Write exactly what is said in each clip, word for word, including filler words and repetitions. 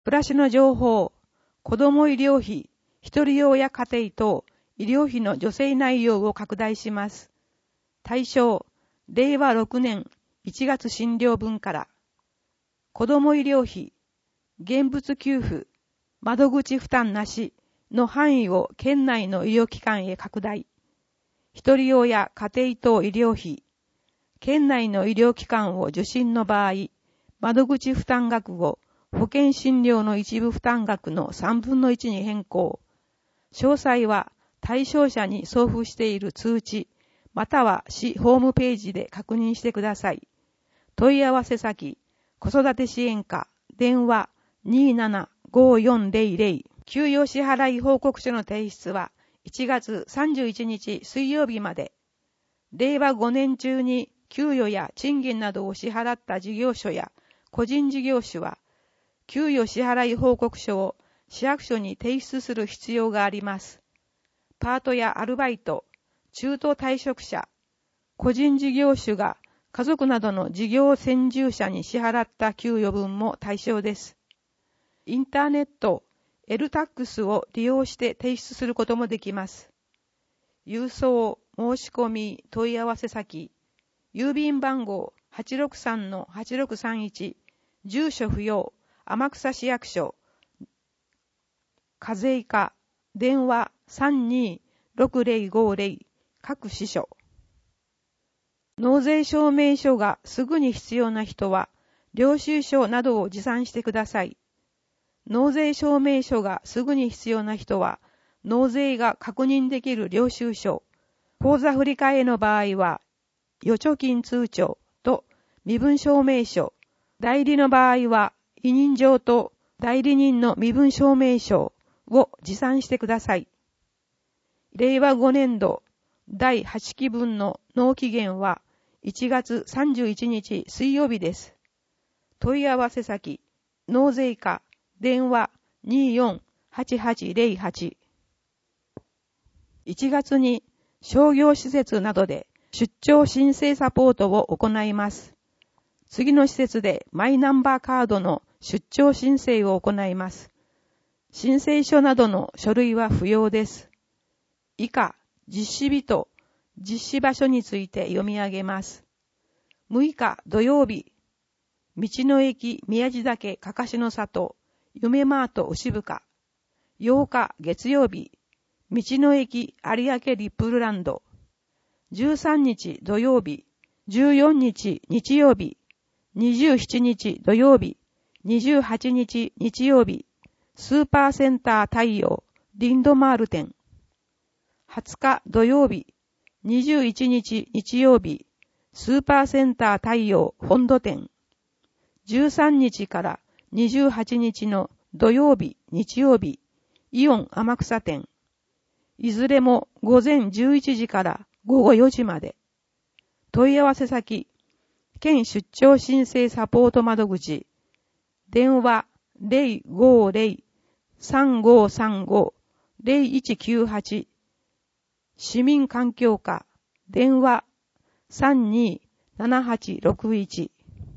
暮らしの情報、子ども医療費、一人用や家庭等、医療費の助成内容を拡大します。対象、れいわろくねんいちがつ診療分から。子ども医療費、現物給付、窓口負担なしの範囲を県内の医療機関へ拡大。一人用や家庭等医療費、県内の医療機関を受診の場合、窓口負担額を保険診療の一部負担額のさんぶんのいちに変更。詳細は対象者に送付している通知、または市ホームページで確認してください。問い合わせ先、子育て支援課、電話 にーななごーよんぜろぜろ。給与支払い報告書の提出はいちがつさんじゅういちにち水曜日まで。れいわごねん中に給与や賃金などを支払った事業所や個人事業主は、給与支払い報告書を市役所に提出する必要があります。パートやアルバイト、中途退職者、個人事業主が家族などの事業専従者に支払った給与分も対象です。インターネット、エルタックス を利用して提出することもできます。郵送、申し込み、問い合わせ先、郵便番号 はちろくさんのはちろくさんいち、住所不要、天草市役所、課税課、電話 さんにーろくぜろごぜろ、各支所。納税証明書がすぐに必要な人は、領収書などを持参してください。納税証明書がすぐに必要な人は、納税が確認できる領収書、口座振替の場合は、預貯金通帳と身分証明書、代理の場合は、委任状と代理人の身分証明書を持参してください。れいわごねんどだいはちきぶんの納期限はいちがつさんじゅういちにち水曜日です。問い合わせ先、納税課、電話 にーよんはちはちぜろはち。いちがつに商業施設などで出張申請サポートを行います。次の施設でマイナンバーカードの出張申請を行います。申請書などの書類は不要です。以下、実施日と実施場所について読み上げます。むいか土曜日、道の駅宮地岳かかしの里、夢マート牛深。ようか月曜日、道の駅有明リップルランド。じゅうさんにち土曜日、じゅうよっか日曜日、にじゅうしちにち土曜日、にじゅうはちにち日曜日、スーパーセンター太陽、リンドマール店。はつか土曜日、にじゅういちにち日曜日、スーパーセンター太陽本土店。じゅうさんにちからにじゅうはちにちの土曜日、日曜日、イオン天草店。いずれも午前じゅういちじからごごよじまで。問い合わせ先、県出張申請サポート窓口。電話 ぜろごぜろ さんごさんご ぜろいちきゅうはち。市民環境課。電話 さんにーななはちろくいち。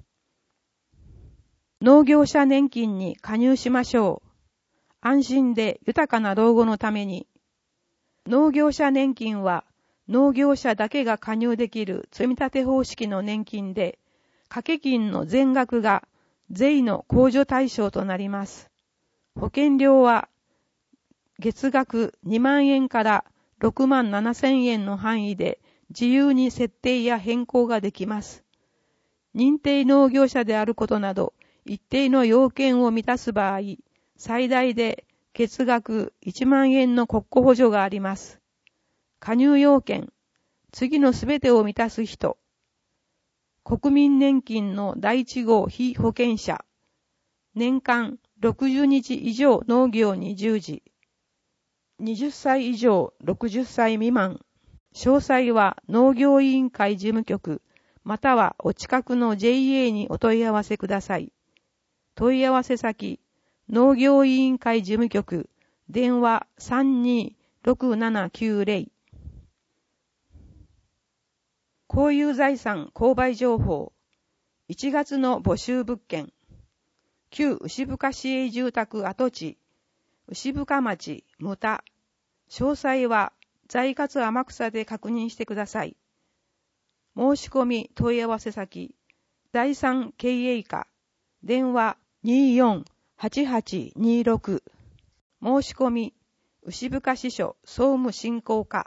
農業者年金に加入しましょう。安心で豊かな老後のために。農業者年金は農業者だけが加入できる積み立て方式の年金で、掛け金の全額が税の控除対象となります。保険料は月額にまんえんからろくまんななせんえんの範囲で自由に設定や変更ができます。認定農業者であることなど一定の要件を満たす場合、最大で月額いちまんえんの国庫補助があります。加入要件、次のすべてを満たす人。国民年金のだいいち号被保険者。年間ろくじゅうにち以上農業に従事。はたち以上ろくじゅっさい未満。詳細は農業委員会事務局、またはお近くの ジェイエー にお問い合わせください。問い合わせ先、農業委員会事務局、電話 さんにーろくななきゅうぜろ。公有財産購買情報。いちがつの募集物件。 旧牛深市営住宅跡地、牛深町、牟田。詳細は在活天草で確認してください。申し込み問い合わせ先、第三経営課、電話 にーよんはちはちにーろく。申し込み、牛深支所総務振興課。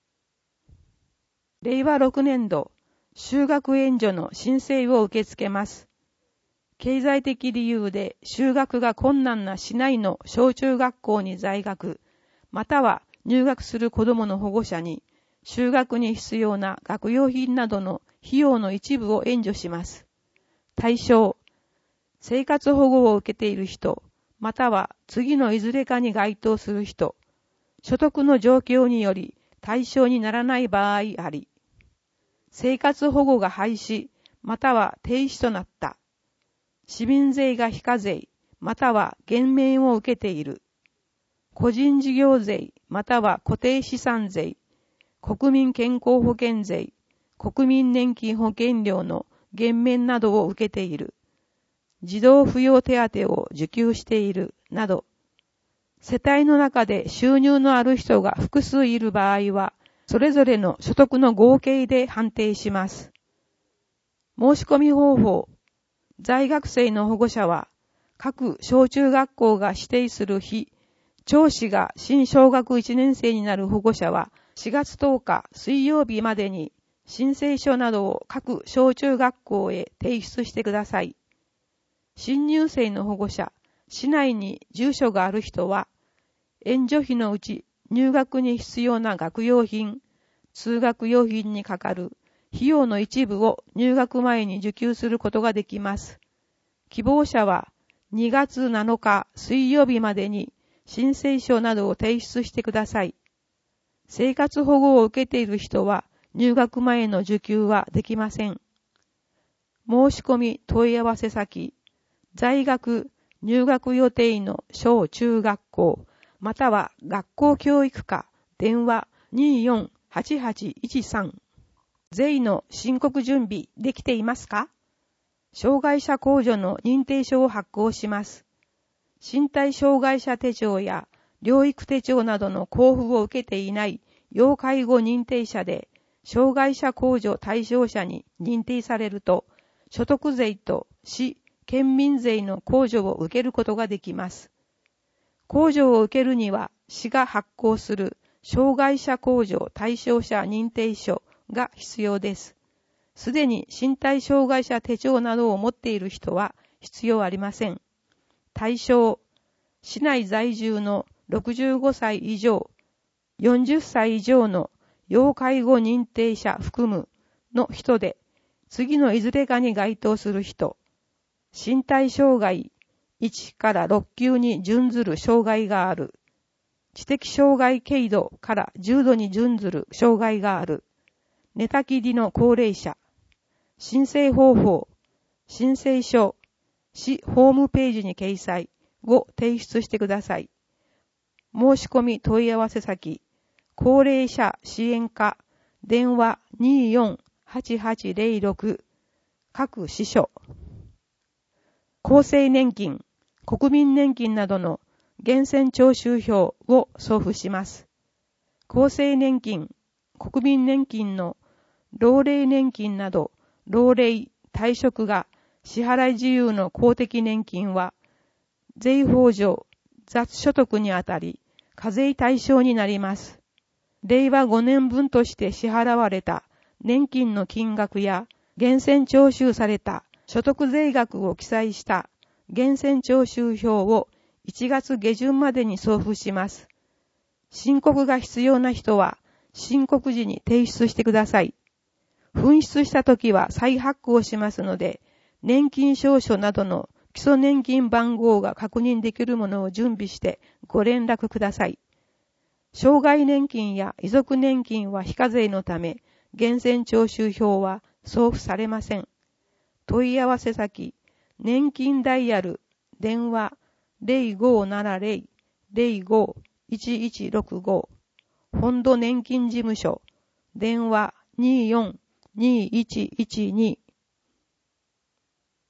れいわろくねん度、就学援助の申請を受け付けます。経済的理由で就学が困難な市内の小中学校に在学、または入学する子どもの保護者に、就学に必要な学用品などの費用の一部を援助します。対象、生活保護を受けている人、または次のいずれかに該当する人、所得の状況により対象にならない場合あり、生活保護が廃止、または停止となった。市民税が非課税、または減免を受けている。個人事業税、または固定資産税、国民健康保険税、国民年金保険料の減免などを受けている。児童扶養手当を受給している、など。世帯の中で収入のある人が複数いる場合は、それぞれの所得の合計で判定します。申し込み方法。在学生の保護者は、各小中学校が指定する日、教師が新小学いちねん生になる保護者は、しがつとおか水曜日までに申請書などを各小中学校へ提出してください。新入生の保護者、市内に住所がある人は、援助費のうち入学に必要な学用品、通学用品にかかる費用の一部を入学前に受給することができます。希望者はにがつなのか水曜日までに申請書などを提出してください。生活保護を受けている人は入学前の受給はできません。申し込み問い合わせ先、在学、入学予定の小中学校、または学校教育課、電話 にーよんはちはちいちさん。税の申告準備できていますか？障害者控除の認定書を発行します。身体障害者手帳や療育手帳などの交付を受けていない要介護認定者で、障害者控除対象者に認定されると、所得税と市、県民税の控除を受けることができます。控除を受けるには、市が発行する障害者控除対象者認定書が必要です。すでに身体障害者手帳などを持っている人は必要ありません。対象、市内在住のろくじゅうごさい以上、よんじゅっさい以上の要介護認定者含むの人で、次のいずれかに該当する人、身体障害いちからろっ級に準ずる障害がある、知的障害軽度から重度に準ずる障害がある、寝たきりの高齢者、申請方法、申請書、市ホームページに掲載を提出してください。申し込み問い合わせ先、高齢者支援課、電話 にーよんはちはちぜろろく、各支所。厚生年金、国民年金などの源泉徴収票を送付します。厚生年金、国民年金の老齢年金など、老齢、退職が支払い自由の公的年金は、税法上、雑所得にあたり、課税対象になります。れいわごねんぶんとして支払われた年金の金額や、源泉徴収された所得税額を記載した源泉徴収票をいちがつげじゅんまでに送付します。申告が必要な人は、申告時に提出してください。紛失したときは再発行しますので、年金証書などの基礎年金番号が確認できるものを準備してご連絡ください。障害年金や遺族年金は非課税のため、源泉徴収票は送付されません。問い合わせ先、年金ダイヤル、電話 ゼロごーななゼロ ゼロごーいちいちろくご、本土年金事務所、電話 にーよんにーいちいちに。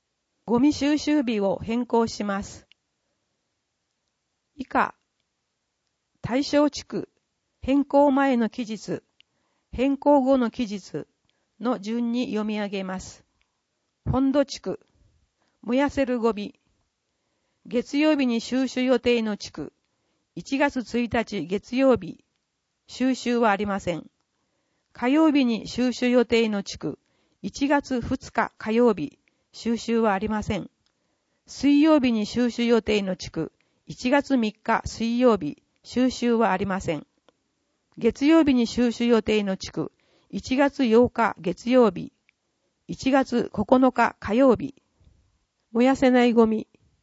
ゴミ収集日を変更します。以下、対象地区、変更前の期日、変更後の期日の順に読み上げます。本土地区、燃やせるゴミ、月曜日に収集予定の地区、いちがつついたち月曜日、収集はありません。火曜日に収集予定の地区、いちがつふつか火曜日、収集はありません。水曜日に収集予定の地区、いちがつみっか水曜日、収集はありません。月曜日に収集予定の地区、いちがつようか月曜日、いちがつここのか火曜日、燃やせないゴミ。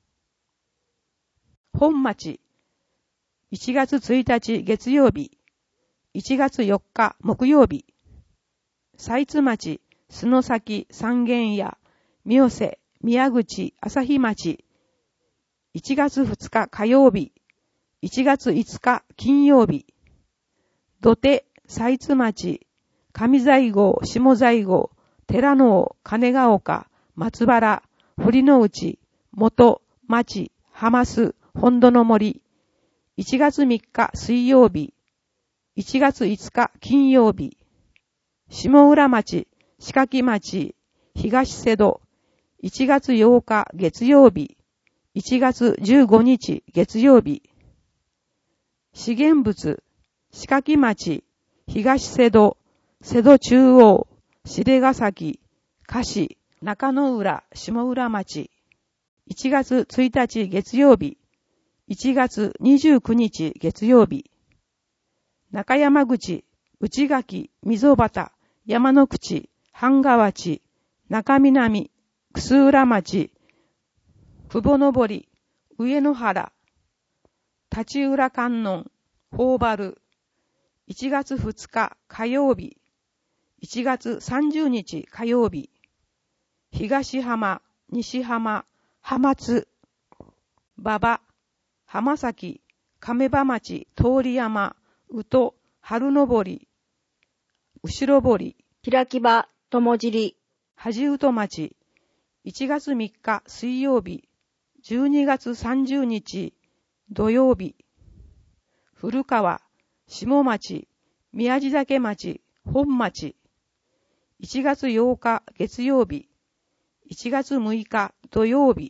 本町、いちがつついたち月曜日、いちがつよっか木曜日。佐津町、洲崎、三軒屋、三瀬、宮口、朝日町、いちがつふつか火曜日、いちがついつか金曜日。土手、佐津町、上西郷、下西郷、寺の尾、金ヶ丘、松原、堀之内、元、町、浜須、本土の森。いちがつみっか水曜日、いちがついつか金曜日。下浦町、四垣町、東瀬戸、いちがつようか月曜日、いちがつじゅうごにち月曜日。資源物、四垣町、東瀬戸、瀬戸中央、白ヶ崎、加志、中野浦、下浦町。いちがつついたち月曜日、いちがつにじゅうくにち月曜日。中山口、内垣、溝端、山の口、半川地、中南、楠浦町、久保登、上野原、立浦観音、宝原。いちがつふつか火曜日、いちがつさんじゅうにち火曜日。東浜、西浜、浜津、馬場、浜崎、亀場町、通山、宇土、春登、後ろ堀、 開き場、友尻、 恥宇土町、いちがつみっか水曜日、じゅうにがつさんじゅうにち土曜日。古川、下町、宮地岳町、本町。いちがつようか月曜日、いちがつむいか土曜日。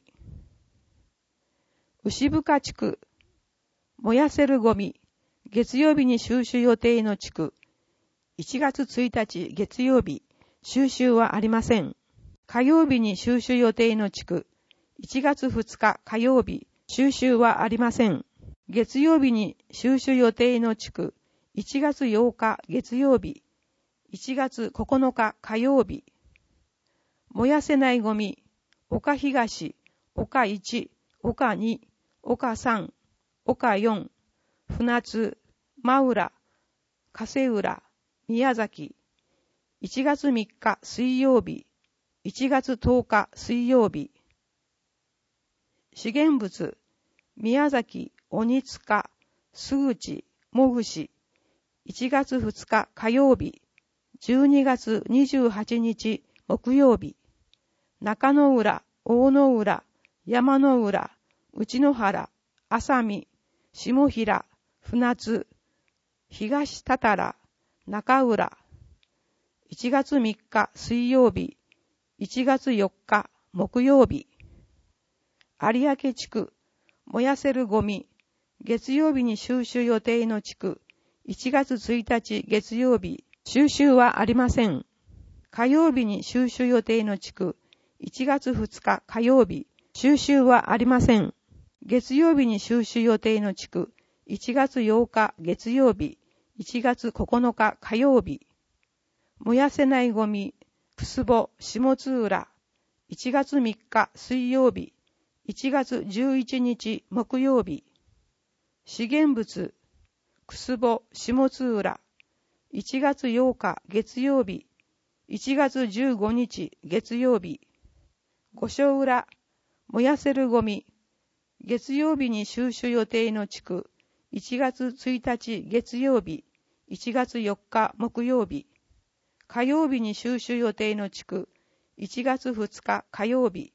牛深地区、燃やせるゴミ、月曜日に収集予定の地区、いちがつついたち月曜日、収集はありません。火曜日に収集予定の地区、いちがつふつか火曜日、収集はありません。月曜日に収集予定の地区、いちがつようか月曜日、いちがつここのか火曜日。燃やせないゴミ、岡東、岡いち、岡に、岡さん、岡よん、船津、真浦、加瀬浦、宮崎。いちがつみっか水曜日、いちがつとおか水曜日。資源物、宮崎、鬼塚、須口、もぐし。いちがつふつか火曜日、じゅうにがつにじゅうはちにち木曜日。中野浦、大野浦、山の浦、内野原、浅見、下平、船津、東多々、中浦。いちがつみっか水曜日、いちがつよっか木曜日。有明地区、燃やせるゴミ、月曜日に収集予定の地区、いちがつついたち月曜日、収集はありません。火曜日に収集予定の地区、いちがつふつか火曜日、収集はありません。月曜日に収集予定の地区、いちがつようか月曜日、いちがつここのか火曜日。燃やせないゴミ、くすぼ、下津浦、いちがつみっか水曜日、いちがつじゅういちにち木曜日。資源物、くすぼ、下津浦、いちがつようか月曜日、いちがつじゅうごにち月曜日。五所浦、燃やせるゴミ、月曜日に収集予定の地区、いちがつついたち月曜日、いちがつよっか木曜日。火曜日に収集予定の地区、いちがつふつか火曜日、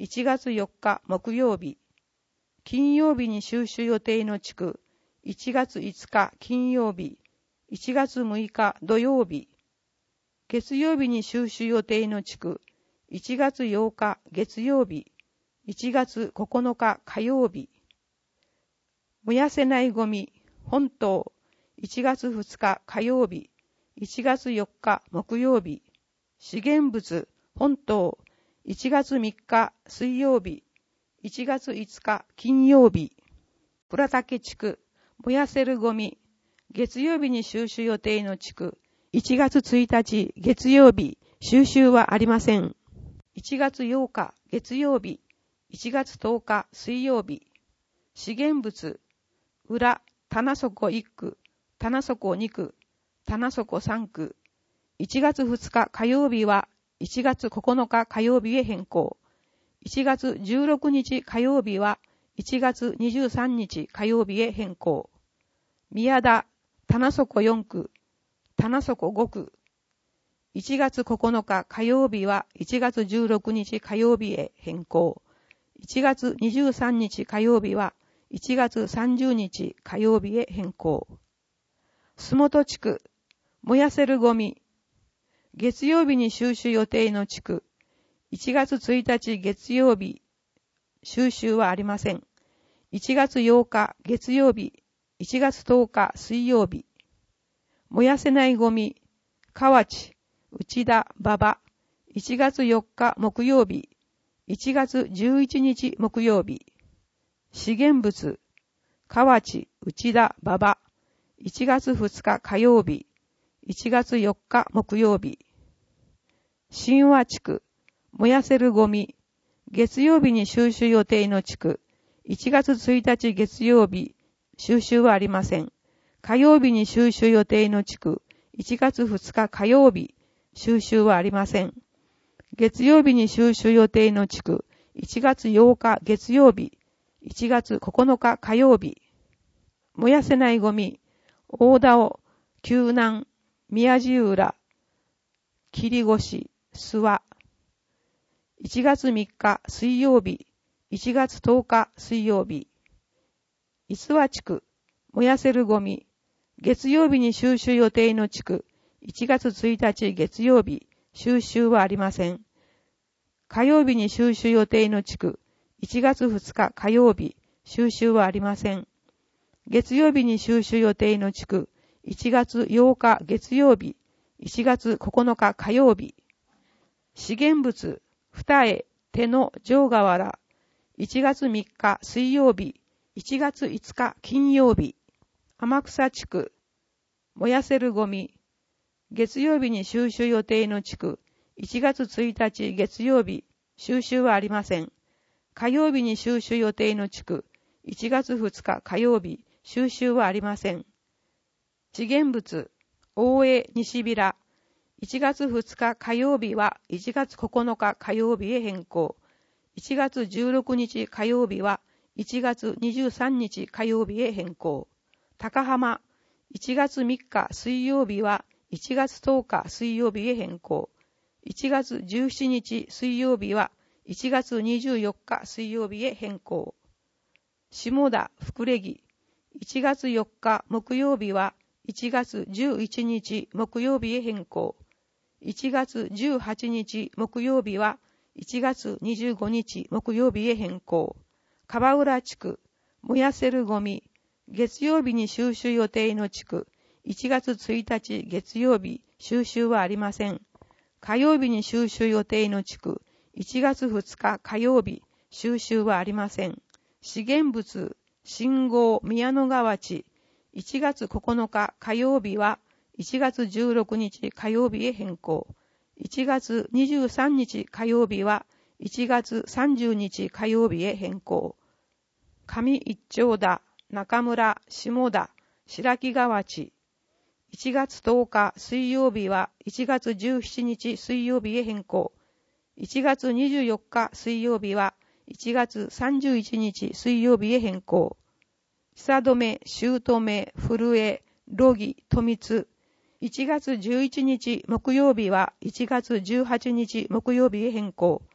いちがつよっか木曜日。金曜日に収集予定の地区、いちがついつか金曜日。いちがつむいか土曜日。月曜日に収集予定の地区、いちがつようか月曜日。いちがつここのか火曜日。燃やせないゴミ、本島、いちがつふつか火曜日。いちがつよっか木曜日。資源物、本島、いちがつみっか水曜日。いちがついつか金曜日。倉岳地区、燃やせるゴミ、月曜日に収集予定の地区、いちがつついたち月曜日、収集はありません。いちがつようか月曜日、いちがつとおか水曜日。資源物、裏、棚底いっく、棚底にく、棚底さんく。いちがつふつか火曜日はいちがつここのか火曜日へ変更。いちがつじゅうろくにち火曜日はいちがつにじゅうさんにち火曜日へ変更。宮田、棚底よんく、棚底ごく。いちがつここのか火曜日はいちがつじゅうろくにち火曜日へ変更。いちがつにじゅうさんにち火曜日はいちがつさんじゅうにち火曜日へ変更。洲本地区、燃やせるゴミ。月曜日に収集予定の地区、いちがつついたち月曜日、収集はありません。いちがつようか月曜日、いちがつとおか水曜日。燃やせないゴミ、河内、内田、馬場、いちがつよっか木曜日、いちがつじゅういちにち木曜日。資源物、河内、内田、馬場、いちがつふつか火曜日、いちがつよっか木曜日。神話地区、燃やせるゴミ、月曜日に収集予定の地区、いちがつついたち月曜日、収集はありません。火曜日に収集予定の地区、いちがつふつか火曜日、収集はありません。月曜日に収集予定の地区、いちがつようか月曜日、いちがつここのか火曜日。燃やせないゴミ、大田尾、救南、宮地浦、切越、諏訪。いちがつみっか水曜日、いちがつとおか水曜日。伊諏訪地区、燃やせるゴミ、月曜日に収集予定の地区、いちがつついたち月曜日、収集はありません。火曜日に収集予定の地区、いちがつふつか火曜日、収集はありません。月曜日に収集予定の地区、いちがつようか月曜日、いちがつここのか火曜日。資源物、二重、手の城河原、いちがつみっか水曜日、いちがついつか金曜日。天草地区、燃やせるゴミ、月曜日に収集予定の地区、いちがつついたち月曜日、収集はありません。火曜日に収集予定の地区、いちがつふつか火曜日、収集はありません。資源物、大江西平、いちがつふつか火曜日はいちがつここのか火曜日へ変更。いちがつじゅうろくにち火曜日はいちがつにじゅうさんにち火曜日へ変更。高浜、いちがつみっか水曜日はいちがつとおか水曜日へ変更。いちがつじゅうしちにち水曜日はいちがつにじゅうよっか水曜日へ変更。下田、福レギ、いちがつよっか木曜日はいちがつじゅういちにち木曜日へ変更。いちがつじゅうはちにち木曜日はいちがつにじゅうごにち木曜日へ変更。川浦地区、燃やせるゴミ、月曜日に収集予定の地区、いちがつついたち月曜日、収集はありません。火曜日に収集予定の地区、いちがつふつか火曜日、収集はありません。資源物、信号宮野川地、いちがつここのか火曜日はいちがつじゅうろくにち火曜日へ変更。いちがつにじゅうさんにち火曜日はいちがつさんじゅうにち火曜日へ変更。上一丁田、中村、下田、白木川地、いちがつとおか水曜日はいちがつじゅうしちにち水曜日へ変更。いちがつにじゅうよっか水曜日はいちがつさんじゅういちにち水曜日へ変更。久留、姑、古江、ロギ、富津、いちがつじゅういちにち木曜日はいちがつじゅうはちにち木曜日へ変更。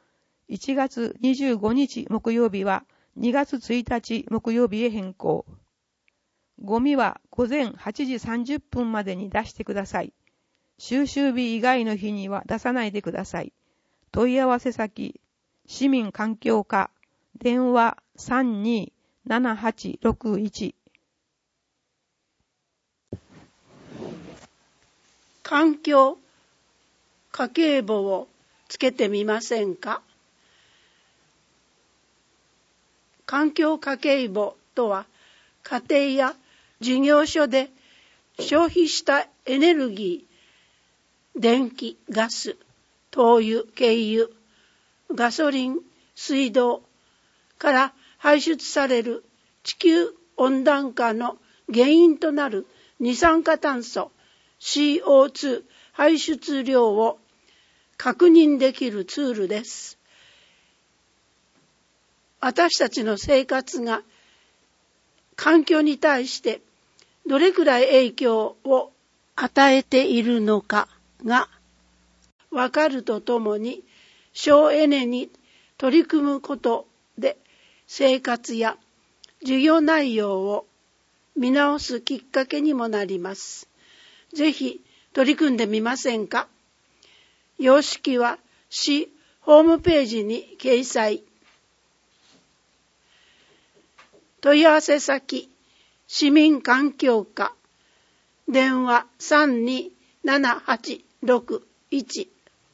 いちがつにじゅうごにち木曜日はにがつついたち木曜日へ変更。ゴミは午前はちじさんじゅっぷんまでに出してください。収集日以外の日には出さないでください。問い合わせ先、市民環境課、電話 さんにーななはちろくいち。 環境家計簿をつけてみませんか？環境家計簿とは、家庭や事業所で消費したエネルギー、電気、ガス、灯油、軽油、ガソリン、水道から排出される地球温暖化の原因となる二酸化炭素 シーオーツー 排出量を確認できるツールです。私たちの生活が環境に対してどれくらい影響を与えているのかがわかるとともに、省エネに取り組むことで生活や授業内容を見直すきっかけにもなります。ぜひ取り組んでみませんか？様式は市ホームページに掲載。問い合わせ先、市民環境課、電話 さんにーななはちろくいち。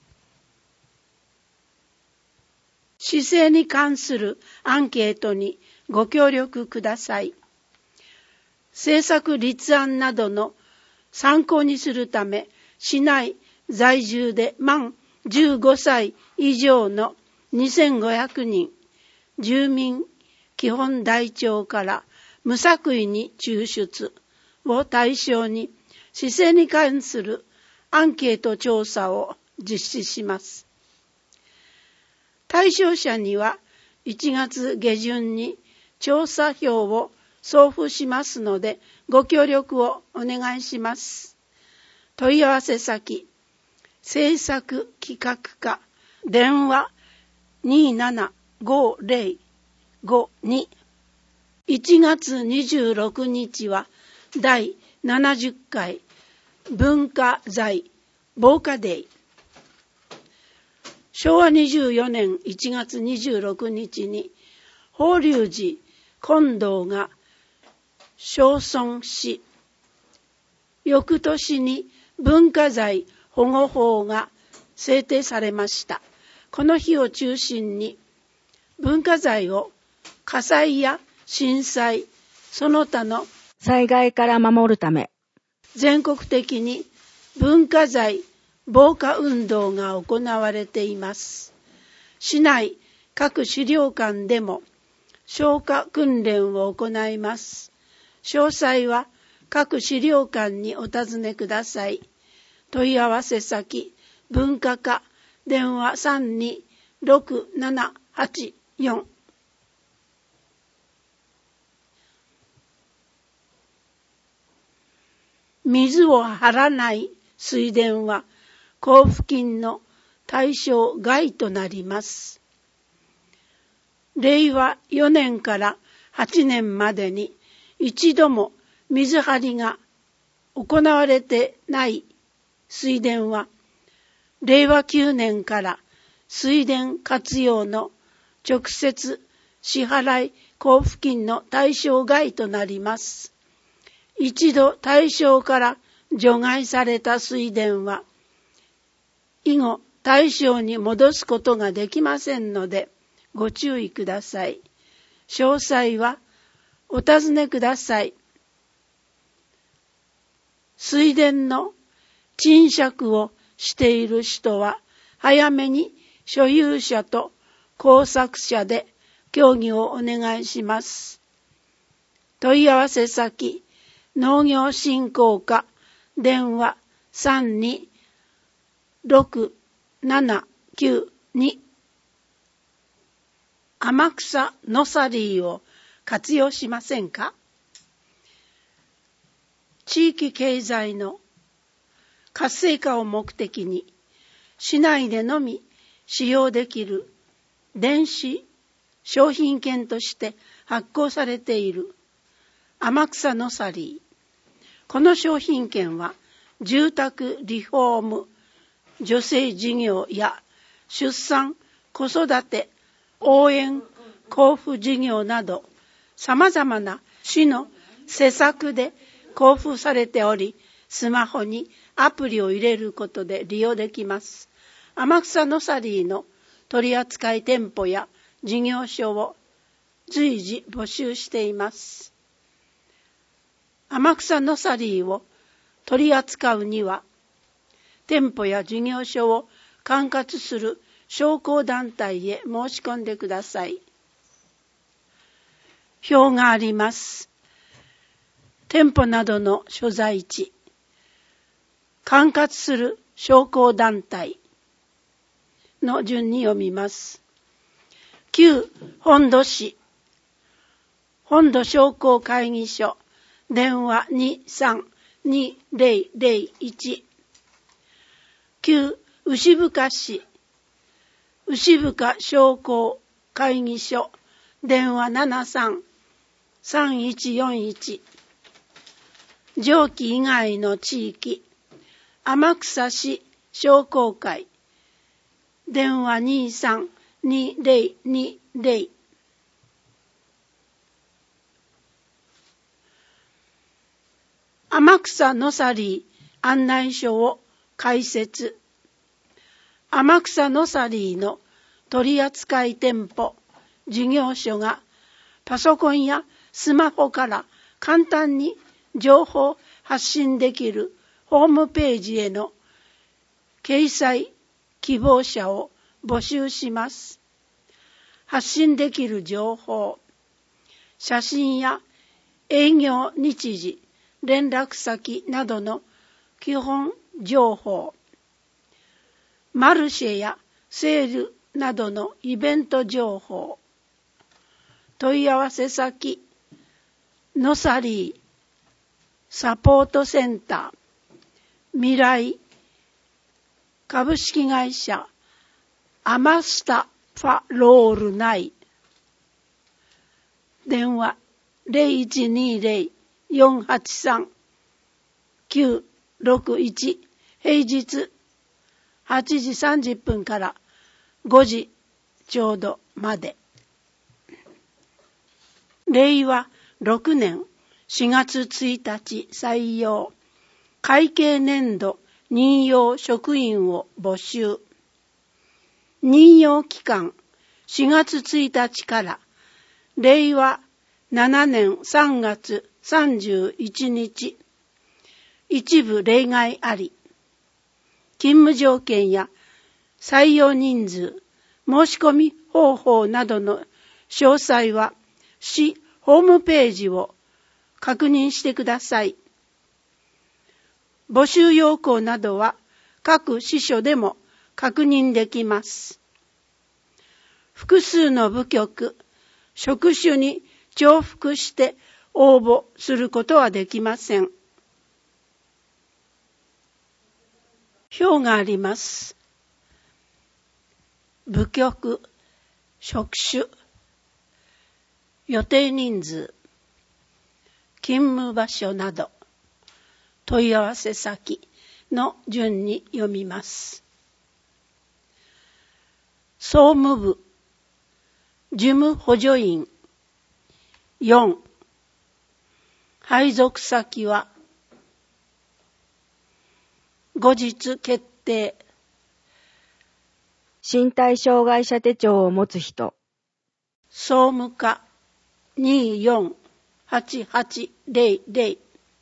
市政に関するアンケートにご協力ください。政策立案などの参考にするため、市内在住で満じゅうごさい以上のにせんごひゃくにん、住民基本台帳から無作為に抽出を対象に、市政に関するアンケート調査を実施します。対象者にはいちがつげじゅんに調査票を送付しますので、ご協力をお願いします。問い合わせ先、政策企画課、電話 にーななごーぜろごに。いちがつにじゅうろくにちはだいななじゅっかい文化財防火デー。しょうわにじゅうよねんいちがつにじゅうろくにちに法隆寺金堂が焼損し、翌年に文化財保護法が制定されました。この日を中心に文化財を火災や震災、その他の災害から守るため、 全国的に文化財防火運動が行われています。市内各資料館でも消火訓練を行います。詳細は各資料館にお尋ねください。問い合わせ先、文化課、電話 さんにーろくななはちよん。水を張らない水田は交付金の対象外となります。れいわよねんからはちねんまでに一度も水張りが行われてない水田は、れいわきゅうねんから水田活用の直接支払い交付金の対象外となります。一度対象から除外された水田は、以後対象に戻すことができませんので、ご注意ください。詳細はお尋ねください。水田の賃借をしている人は、早めに所有者と工作者で協議をお願いします。問い合わせ先、農業振興課、電話 さんにーろくななきゅうに。天草ノサリーを活用しませんか？地域経済の活性化を目的に、市内でのみ使用できる電子商品券として発行されている天草のサリー。この商品券は住宅リフォーム、女性事業や出産、子育て、応援、交付事業など様々な市の施策で交付されており、スマホにアプリを入れることで利用できます。天草のサリーの取扱店舗や事業所を随時募集しています。天草のサリーを取り扱うには、店舗や事業所を管轄する商工団体へ申し込んでください。表があります。店舗などの所在地、管轄する商工団体の順に読みます。旧本土市、本土商工会議所、電話 にさんにぜろぜろいち。旧牛深市、牛深商工会議所、電話ななさんさんいちよんいち。上記以外の地域、天草市商工会、電話にさんにぜろにぜろ。天草のサリー案内所を開設。天草のサリーの取扱店舗、事業所がパソコンやスマホから簡単に情報発信できるホームページへの掲載希望者を募集します。発信できる情報、写真や営業日時、連絡先などの基本情報、マルシェやセールなどのイベント情報、問い合わせ先、のサリーサポートセンター、未来株式会社、アマスタファロール内、電話 ゼロいちにぜろよんはちさんきゅうろくいち、平日はちじさんじゅっぷんからごじちょうどまで。れいわろくねんしがつついたち採用、会計年度任用職員を募集。任用期間しがつついたちかられいわななねんさんがつさんじゅういちにち。一部例外あり。勤務条件や採用人数、申し込み方法などの詳細は市ホームページを確認してください。募集要項などは各支所でも確認できます。複数の部局、職種に重複して応募することはできません。表があります。部局、職種、予定人数、勤務場所など、問い合わせ先の順に読みます。総務部、事務補助員、よん、配属先は、後日決定。 身体障害者手帳を持つ人。 総務課によんはちはちぜろぜろ。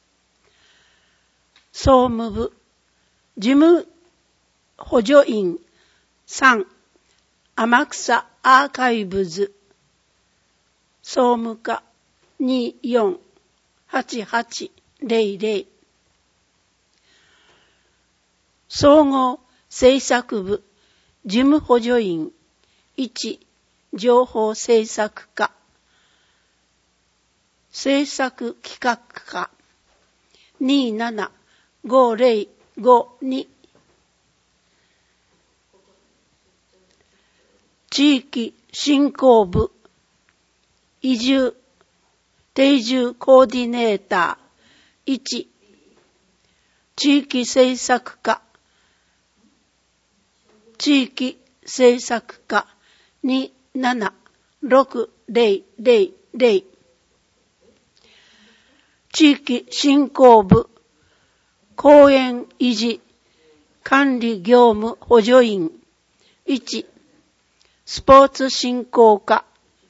総務部事務補助員さん、天草アーカイブズ。総務課によんはちはちぜろぜろ。総合政策部事務補助員いち、情報政策課、政策企画課にななごぜろごに。 地域振興部、移住、定住コーディネーター、いち、地域政策課、地域政策課、にななろくぜろぜろぜろ、地域振興部、公園維持、管理業務補助員、いち、スポーツ振興課、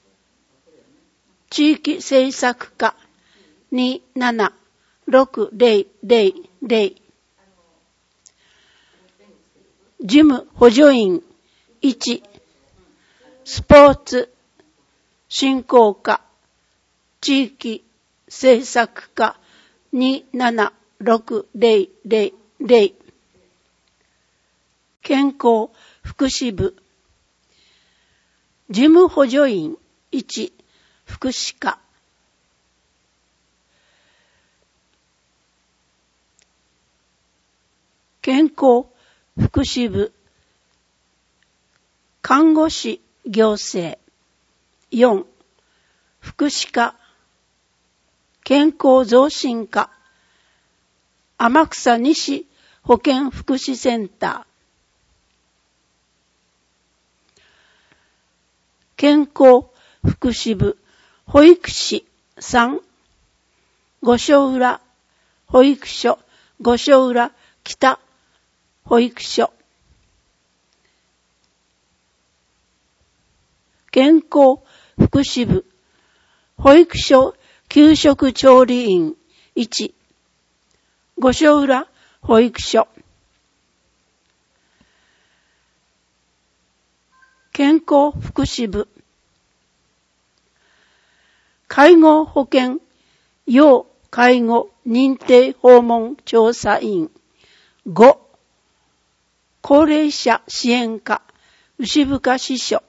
地域政策課、にななろくぜろぜろぜろ、事務補助員、いち、スポーツ振興課、地域政策課、にななろくぜろぜろぜろ、健康福祉部、事務補助員、いち、福祉課、健康福祉部、看護師行政、よん、福祉課、健康増進課、天草西保健福祉センター、健康福祉部、保育士さん、五所浦保育所、五所浦北保育所、健康福祉部、保育所給食調理員いち、五所浦保育所、健康福祉部、介護保険要介護認定訪問調査員ご、高齢者支援課牛深支所、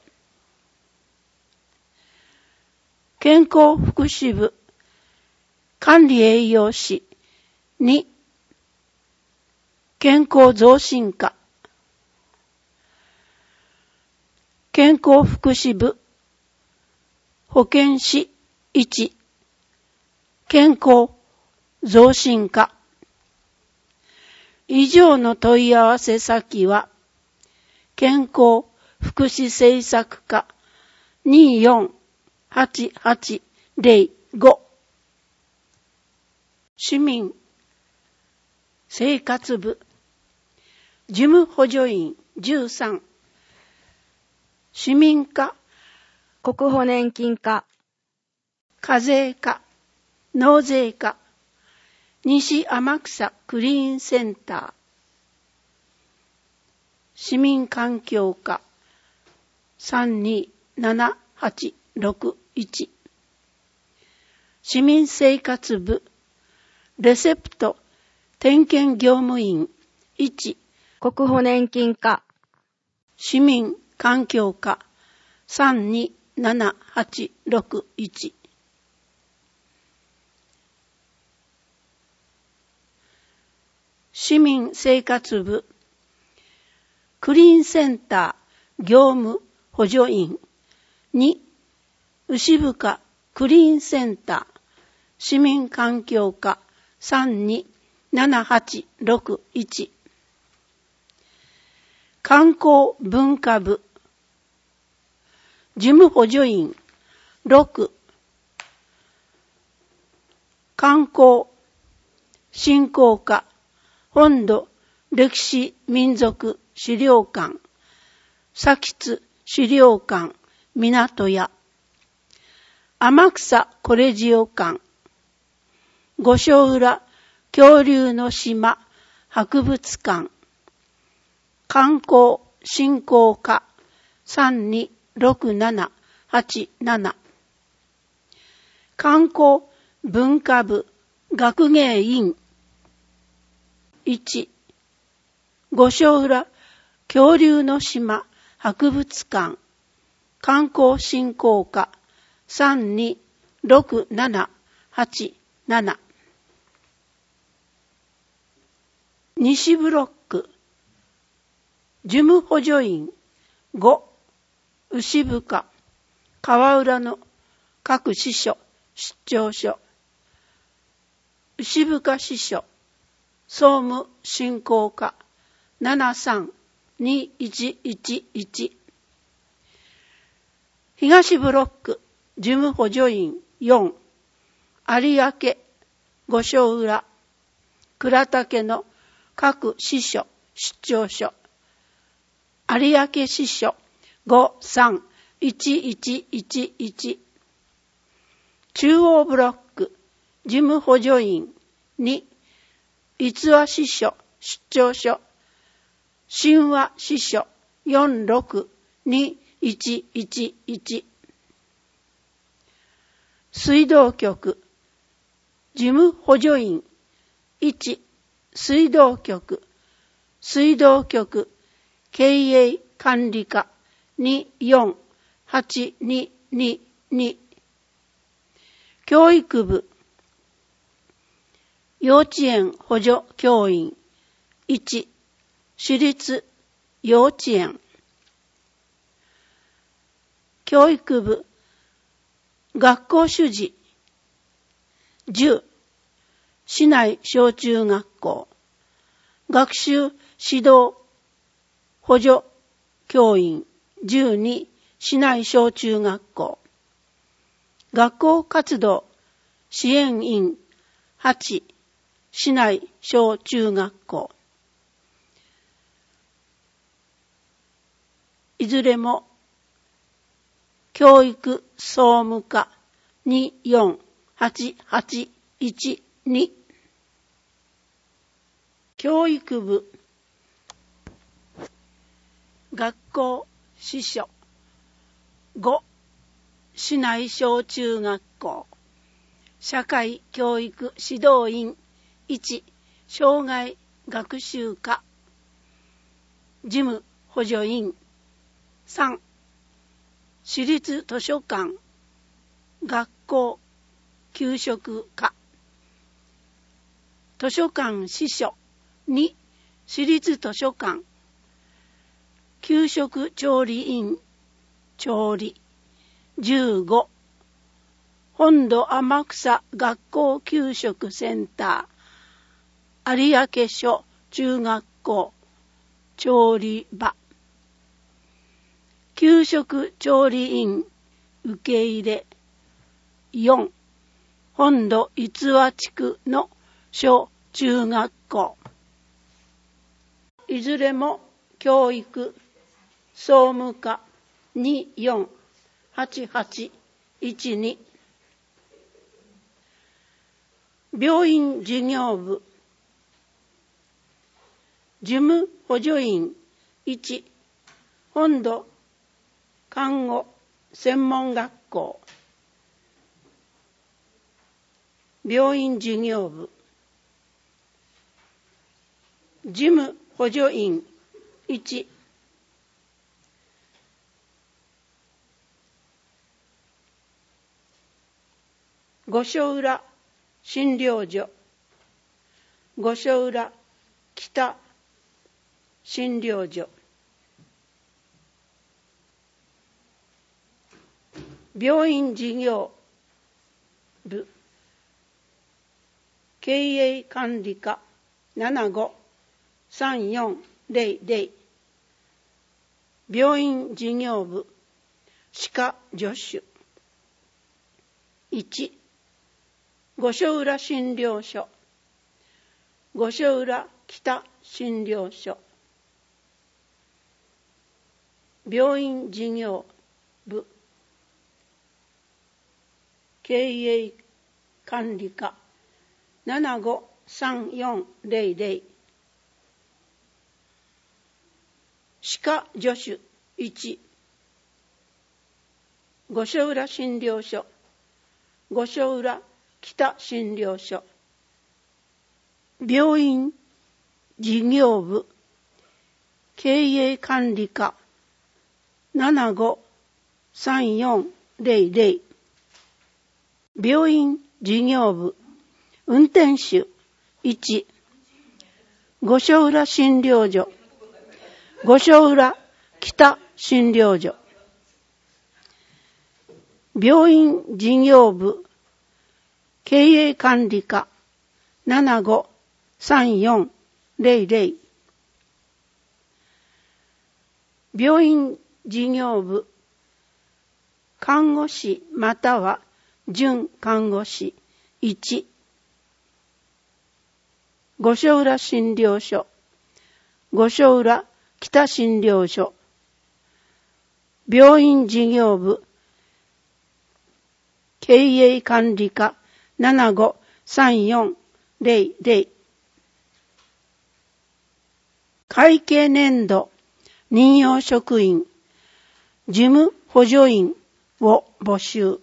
健康福祉部、管理栄養士に、健康増進課、健康福祉部、保健師いち、健康増進課。以上の問い合わせ先は、健康福祉政策課によんはちはちぜろご、市民生活部、事務補助員じゅうさん、市民課、 国保年金課、 課税課、納税課、西天草クリーンセンター、市民環境課さんにななはちろくいち、市民生活部、レセプト点検業務員いち、 国保年金課、 市民環境課さんにななはちろくいち、市民生活部、クリーンセンター業務補助員に、牛深クリーンセンター市民環境課さんにななはちろくいち、観光文化部、事務補助員ろく、観光振興課本土歴史民族資料館佐吉資料館港屋、天草コレジオ館、五所浦恐竜の島博物館、観光振興課さんにろくななはちなな、観光文化部学芸員いち、五所浦恐竜の島博物館観光振興課さんにろくななはちなな、西ブロック事務補助員ご、 牛深、川浦の各支所、出張所、牛深支所、総務振興課ななさんにいちいちいち、東ブロック事務補助員よん、有明、五所浦、倉岳の各支所、出張所、有明支所ごさんいちいちいちいち、中央ブロック事務補助員に、逸話支所、出張所、神話支所よんろくにいちいちいち、水道局事務補助員いち、水道局、水道局経営管理課によんはちににに、教育部幼稚園補助教員いち、私立幼稚園、教育部学校主事じゅう、市内小中学校学習指導補助教員じゅうに、市内小中学校学校活動支援員はち、市内小中学校、いずれも教育総務課によんはちはちいちに、教育部学校支所ご、市内小中学校社会教育指導員いち、障害学習課事務補助員さん、私立図書館学校給食課図書館支所に、私立図書館給食調理員調理じゅうご、本土天草学校給食センター有明署中学校調理場給食調理員受け入れよん、本土逸話地区の小中学校、いずれも教育総務課によんはちはちいちに、病院事業部事務補助員いち、本土看護専門学校病院事業部事務補助員いち、五所浦診療所五所浦北診療所病院事業部経営管理課ななごさんよんゼロゼロ、病院事業部歯科助手いち、五所浦診療所五所浦北診療所病院事業部経営管理課ななごさんよんゼロゼロ、歯科助手いち、五所浦診療所五所浦北診療所病院事業部経営管理課ななごさんよんゼロゼロ、病院事業部運転手いち、五所浦診療所五所浦北診療所病院事業部経営管理課 ななごさんよんゼロゼロ 病院事業部看護師または準看護師いち五所浦診療所五所浦北診療所病院事業部経営管理課ななごさんよんゼロゼロ会計年度任用職員事務補助員を募集。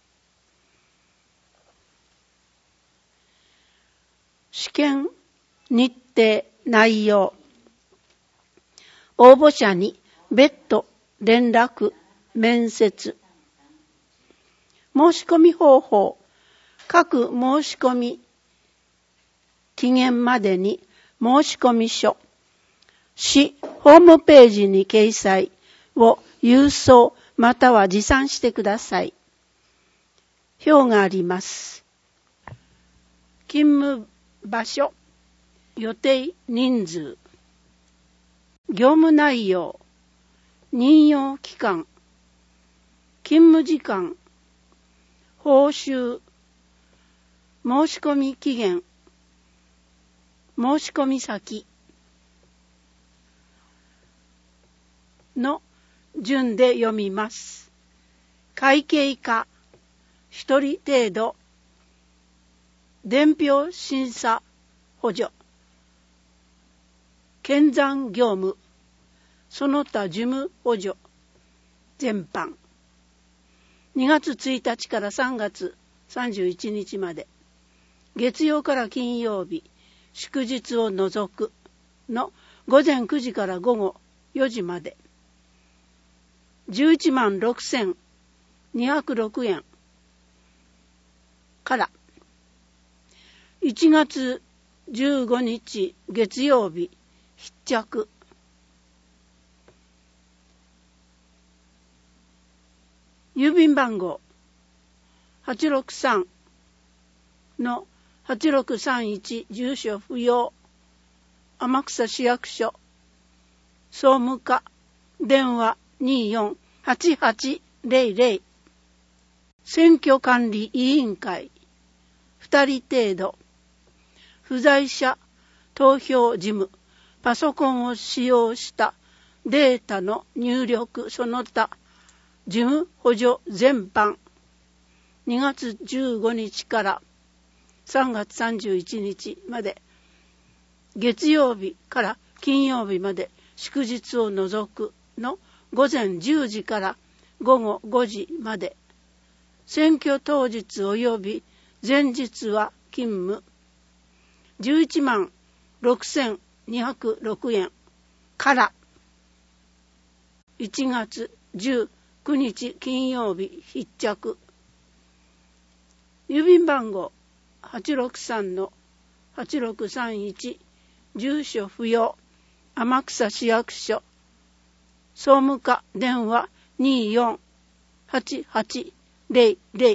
試験日程内容応募者に別途連絡面接申し込み方法各申し込み期限までに申し込み書市ホームページに掲載を郵送または持参してください。表があります。勤務場所予定人数業務内容任用期間勤務時間報酬申し込み期限申し込み先の順で読みます。会計課一人程度伝票審査補助検算業務その他事務補助全般にがつついたちからさんがつさんじゅういちにちまで月曜から金曜日祝日を除くのごぜんくじからごごよじまでじゅういちまんろくせんにひゃくろくえんからいちがつじゅうごにち月曜日必着郵便番号 はちろくさんのはちろくさんいち 住所不要天草市役所総務課電話 にーよんはちはちゼロゼロ 選挙管理委員会ふたり程度不在者投票事務パソコンを使用したデータの入力その他事務補助全般にがつじゅうごにちからさんがつさんじゅういちにちまで月曜日から金曜日まで祝日を除くのごぜんじゅうじからごごごじまで選挙当日及び前日は勤務じゅういちまんろくせんにひゃくろくえんからいちがつじゅうくにち金曜日必着郵便番号 はちろくさんのはちろくさんいち 住所不要天草市役所総務課電話 にーよんはちはちゼロゼロ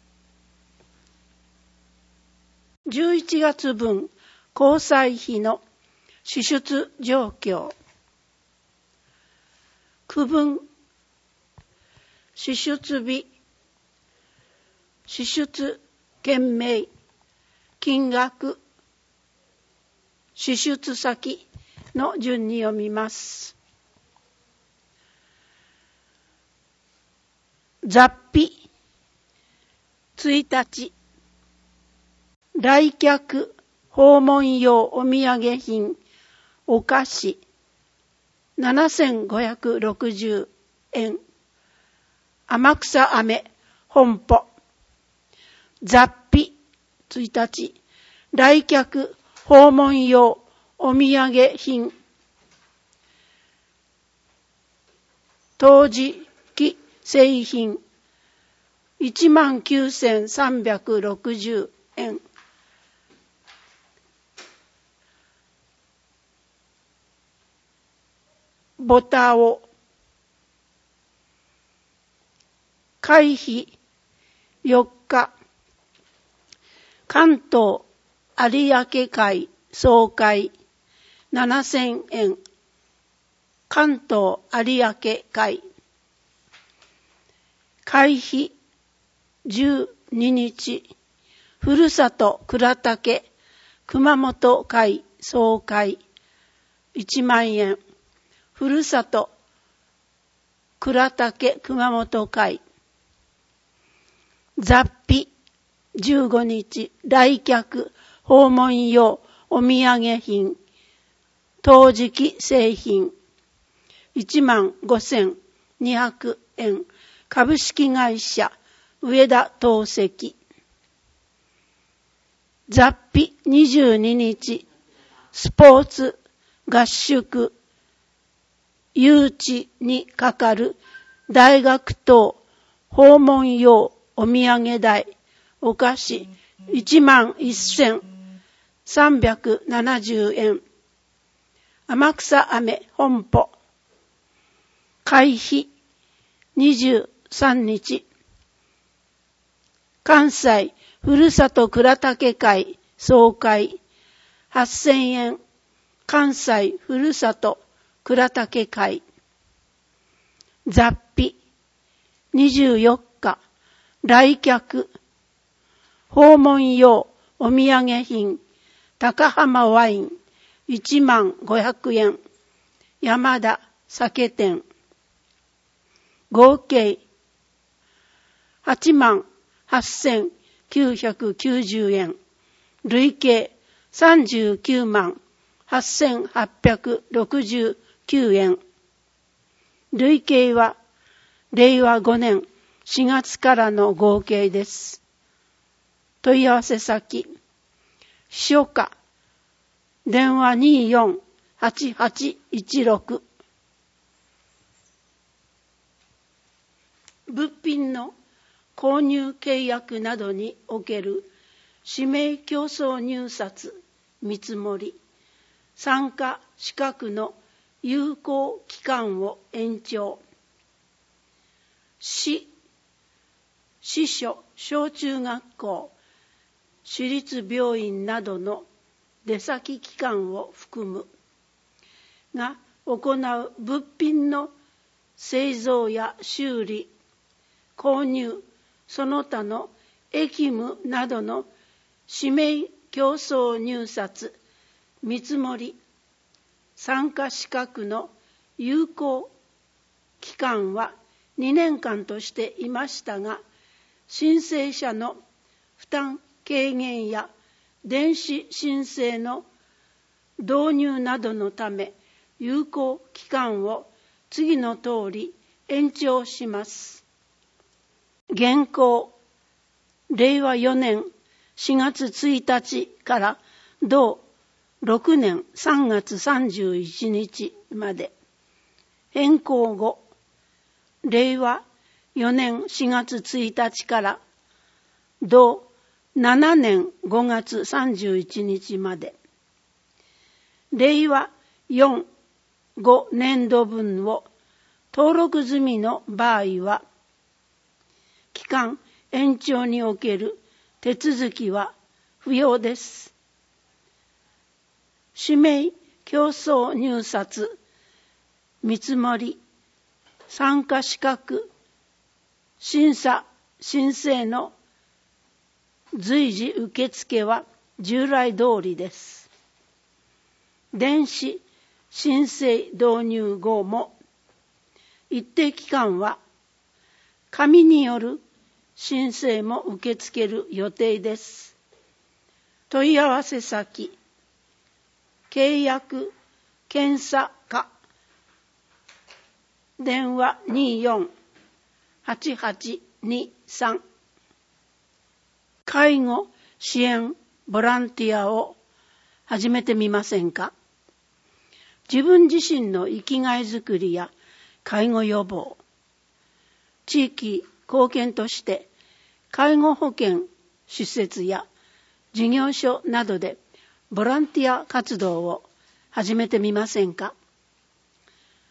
じゅういちがつ分交際費の支出状況区分支出日支出件名金額支出先の順に読みます。雑費いちにち来客訪問用お土産品お菓子ななせんごひゃくろくじゅうえん天草飴本舗雑費いちにち来客訪問用お土産品陶磁器製品いちまんきゅうせんさんびゃくろくじゅうえんボタオ会費よっか、関東有明会総会ななせんえん。関東有明会。会費じゅうににち、ふるさと倉岳熊本会総会いちまんえん。ふるさと倉岳熊本会。雑費じゅうごにち、来客訪問用お土産品陶磁器製品いちまんごせんにひゃくえん。株式会社上田陶石。雑費にじゅうににち、スポーツ合宿誘致にかかる大学等訪問用お土産代お菓子いちまんせんさんびゃくななじゅうえん。天草飴本舗。会費にじゅうさんにち、関西ふるさと倉岳会総会はっせんえん。関西ふるさと倉岳会。雑費にじゅうよっか、来客訪問用お土産品高浜ワインいちまんごひゃくえん。山田酒店。合計はちまんはっせんきゅうひゃくきゅうじゅうえん。累計さんじゅうきゅうまんはっせんはっぴゃくろくじゅうきゅうえん。累計はれいわごねんしがつからの合計です。問い合わせ先、秘書課、電話 にーよんはちはちいちろく。物品の購入契約などにおける指名競争入札見積もり、参加資格の有効期間を延長。市、市所、小中学校、私立病院などの出先機関を含むが行う物品の製造や修理、購入、その他の役務などの指名競争入札見積もり、参加資格の有効期間はにねんかんとしていましたが、申請者の負担軽減や電子申請の導入などのため、有効期間を次の通り延長します。現行、れいわよねんしがつついたちから同ろくねんさんがつさんじゅういちにちまで、変更後、れいわよねんしがつついたちから同ななねんごがつさんじゅういちにちまで、れいわよん、ごねんどぶんを登録済みの場合は、期間延長における手続きは不要です。指名競争入札見積もり、参加資格審査申請の随時受付は従来通りです。電子申請導入後も一定期間は紙による申請も受け付ける予定です。問い合わせ先、契約検査課、電話 にーよんはちはちにさん。介護支援ボランティアを始めてみませんか？自分自身の生きがいづくりや介護予防、地域貢献として介護保険施設や事業所などでボランティア活動を始めてみませんか？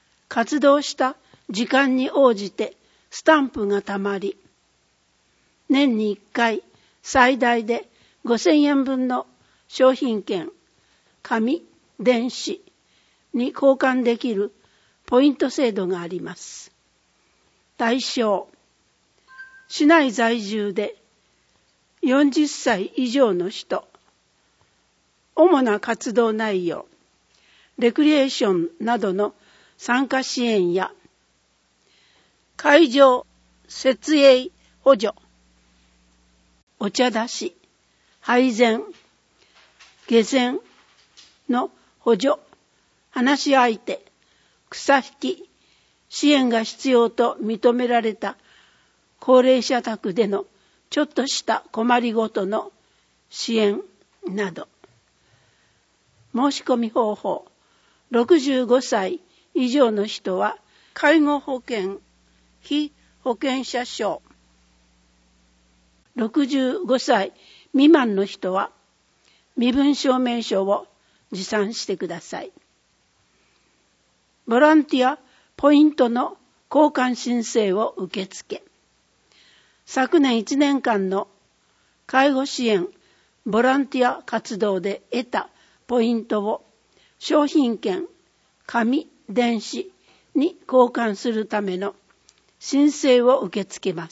活動した時間に応じてスタンプがたまり、 年にいっかい最大でごせんえん分の商品券、紙、電子に交換できるポイント制度があります。対象、市内在住でよんじゅっさい以上の人。主な活動内容、レクリエーションなどの参加支援や会場設営補助、お茶出し、配膳、下膳の補助、話し相手、草引き、支援が必要と認められた高齢者宅でのちょっとした困りごとの支援など。申し込み方法、ろくじゅうごさい以上の人は介護保険、被保険者証、ろくじゅうごさい未満の人は身分証明書を持参してください。ボランティアポイントの交換申請を受付。昨年いちねんかんの介護支援ボランティア活動で得たポイントを商品券、紙、電子に交換するための申請を受け付けます。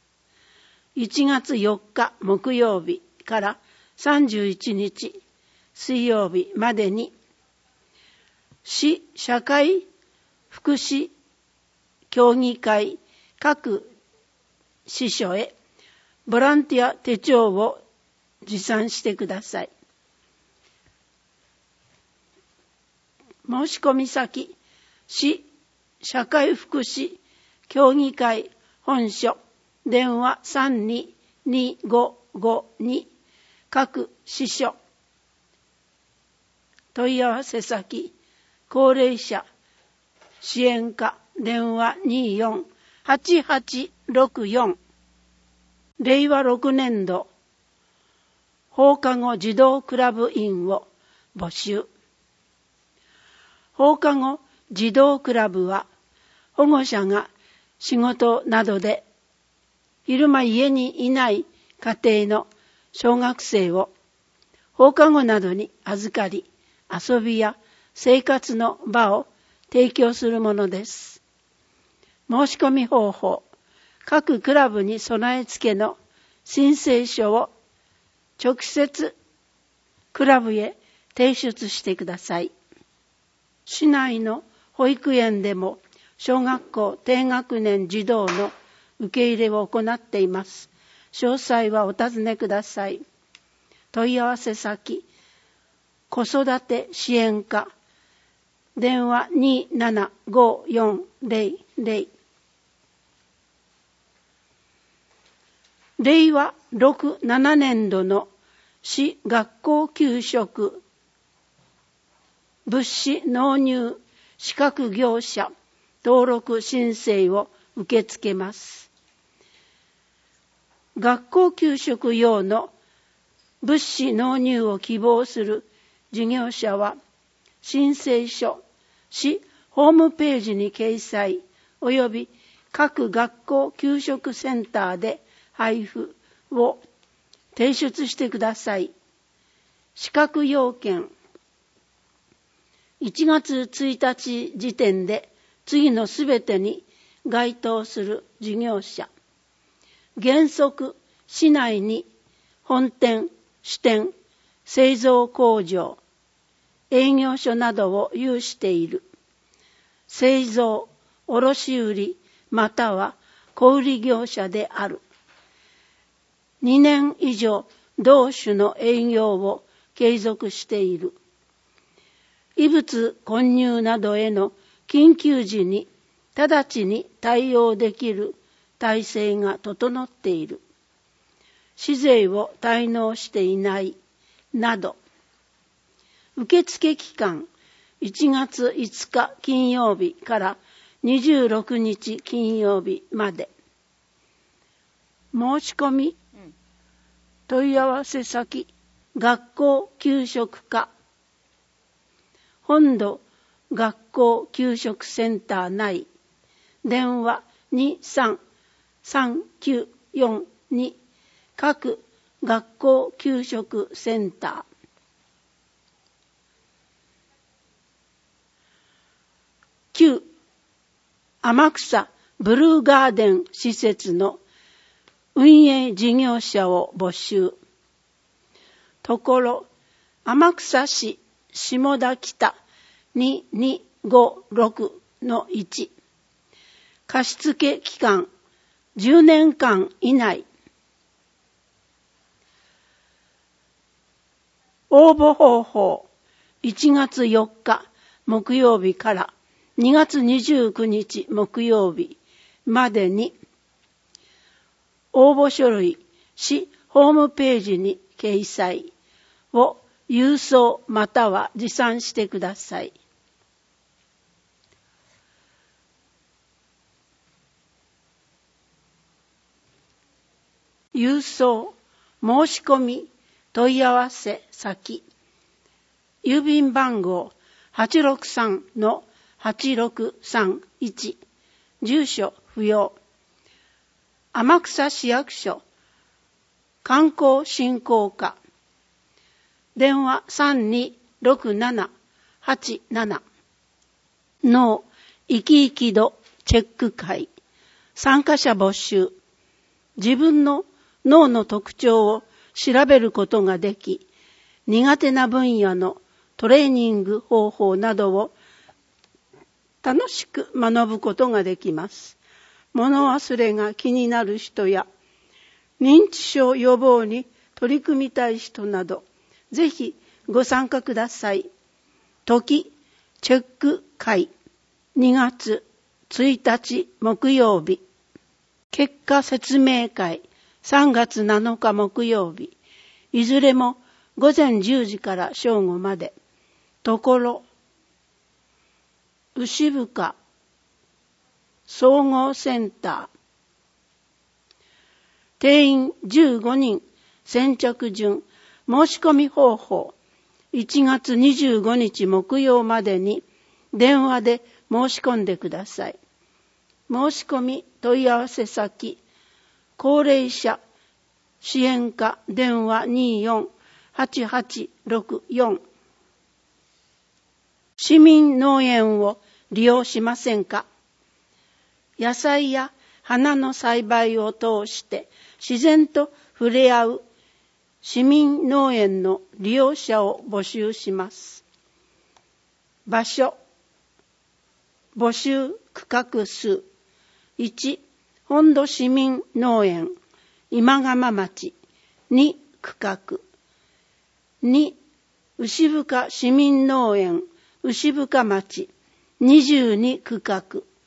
いちがつよっか木曜日からさんじゅういちにち水曜日までに市社会福祉協議会各支所へボランティア手帳を持参してください。申し込み先、市社会福祉協議会本所、電話さんにーにーごーごーに、各支所。問い合わせ先、高齢者支援課、電話にーよんはちはちろくよん。れいわろくねんど放課後児童クラブ員を募集。放課後児童クラブは保護者が仕事などで昼間家にいない家庭の小学生を放課後などに預かり、遊びや生活の場を提供するものです。申し込み方法、各クラブに備え付けの申請書を直接クラブへ提出してください。市内の保育園でも小学校低学年児童の受け入れを行っています。詳細はお尋ねください。問い合わせ先、子育て支援課、電話にーななごーよんぜろぜろ。れいわろくななねんどの市学校給食物資納入資格業者登録申請を受け付けます。学校給食用の物資納入を希望する事業者は申請書、市ホームページに掲載及び各学校給食センターで配布を提出してください。資格要件、いちがつついたち時点で次のすべてに該当する事業者、原則市内に本店、支店、製造工場、営業所などを有している、製造、卸売または小売業者である、にねん以上同種の営業を継続している、異物混入などへの緊急時に直ちに対応できる体制が整っている、市税を滞納していないなど。受付期間いちがついつか金曜日からにじゅうろくにち金曜日まで。申し込み、うん、問い合わせ先、学校給食課本土学校給食センター内、電話にさんさんきゅうよんに各学校給食センター。旧天草ブルーガーデン施設の運営事業者を募集。ところ、天草市下田北ににごろくのいち。貸付期間じゅうねんかん以内。応募方法いちがつよっか木曜日からにがつにじゅうくにち木曜日までに応募書類市ホームページに掲載を郵送または持参してください。郵送申し込み問い合わせ先郵便番号 はちろくさんのはちろくさんいち 住所不要天草市役所観光振興課電話さんにろくななはちなな脳生き生き度チェック会参加者募集。自分の脳の特徴を調べることができ、苦手な分野のトレーニング方法などを楽しく学ぶことができます。物忘れが気になる人や認知症予防に取り組みたい人など、ぜひご参加ください。時チェック会にがつついたち木曜日。結果説明会さんがつなのか木曜日。いずれもごぜんじゅうじから正午まで。ところ、牛深総合センター。定員じゅうごにん先着順申し込み方法。いちがつにじゅうごにち木曜までに電話で申し込んでください。申し込み問い合わせ先、高齢者支援課電話 にーよんはちはちろくよん。市民農園を利用しませんか？野菜や花の栽培を通して自然と触れ合う市民農園の利用者を募集します。場所、募集区画数。いち、本土市民農園、今蒲町。に、区画。に、牛深市民農園、牛深町。にじゅうに区画。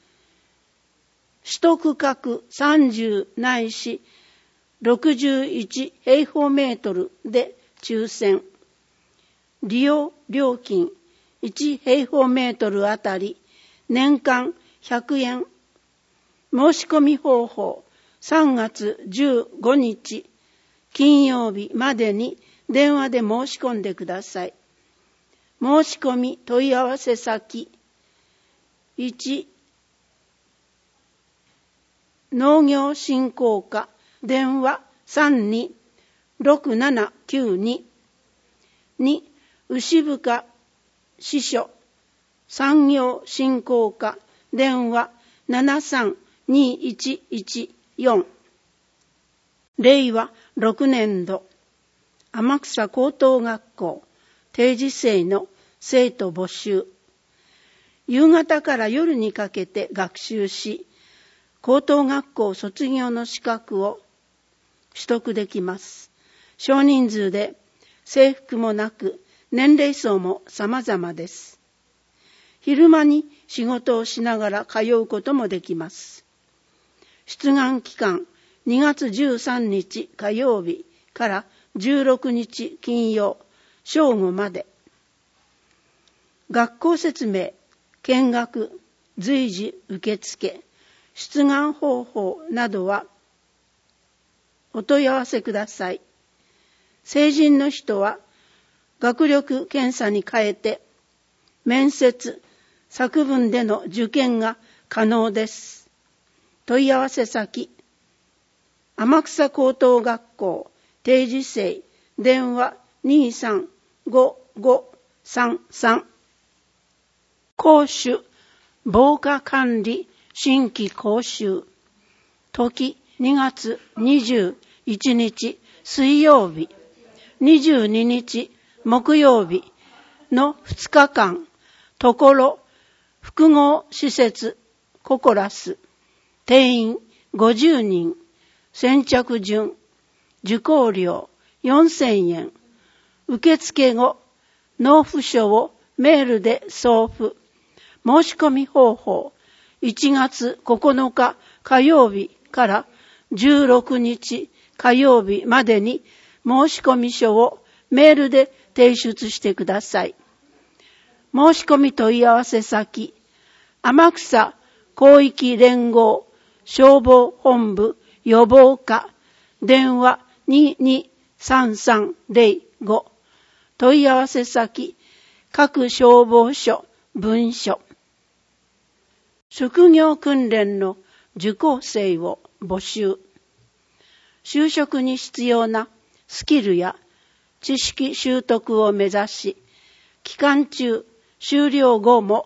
一区画さんじゅうないしろくじゅういち平方メートルで抽選。利用料金いち平方メートルあたり年間ひゃくえん。申し込み方法さんがつじゅうごにち金曜日までに電話で申し込んでください。申し込み問い合わせ先いち農業振興課電話さんにろくななきゅうに。に牛深支所産業振興課電話ななさんにいちいちよん。れいわろくねんど天草高等学校定時制の生徒募集。夕方から夜にかけて学習し、高等学校卒業の資格を取得できます。少人数で制服もなく、年齢層も様々です。昼間に仕事をしながら通うこともできます。出願期間にがつじゅうさんにち火曜日からじゅうろくにち金曜正午まで。学校説明、見学、随時受付、出願方法などはお問い合わせください。成人の人は学力検査に変えて面接、作文での受験が可能です。問い合わせ先天草高等学校定時生電話 にーさんごごさんさん。講習防火管理新規講習。時にがつにじゅういちにち水曜日、にじゅうににち木曜日のふつかかん、ところ複合施設ココラス。定員ごじゅうにん。先着順。受講料よんせんえん。受付後、納付書をメールで送付。申し込み方法。いちがつここのか火曜日からじゅうろくにち火曜日までに申し込み書をメールで提出してください。申し込み問い合わせ先、天草広域連合消防本部予防課、電話ににさんさんぜろご、問い合わせ先、各消防署分署。職業訓練の受講生を募集。就職に必要なスキルや知識習得を目指し、期間中、終了後も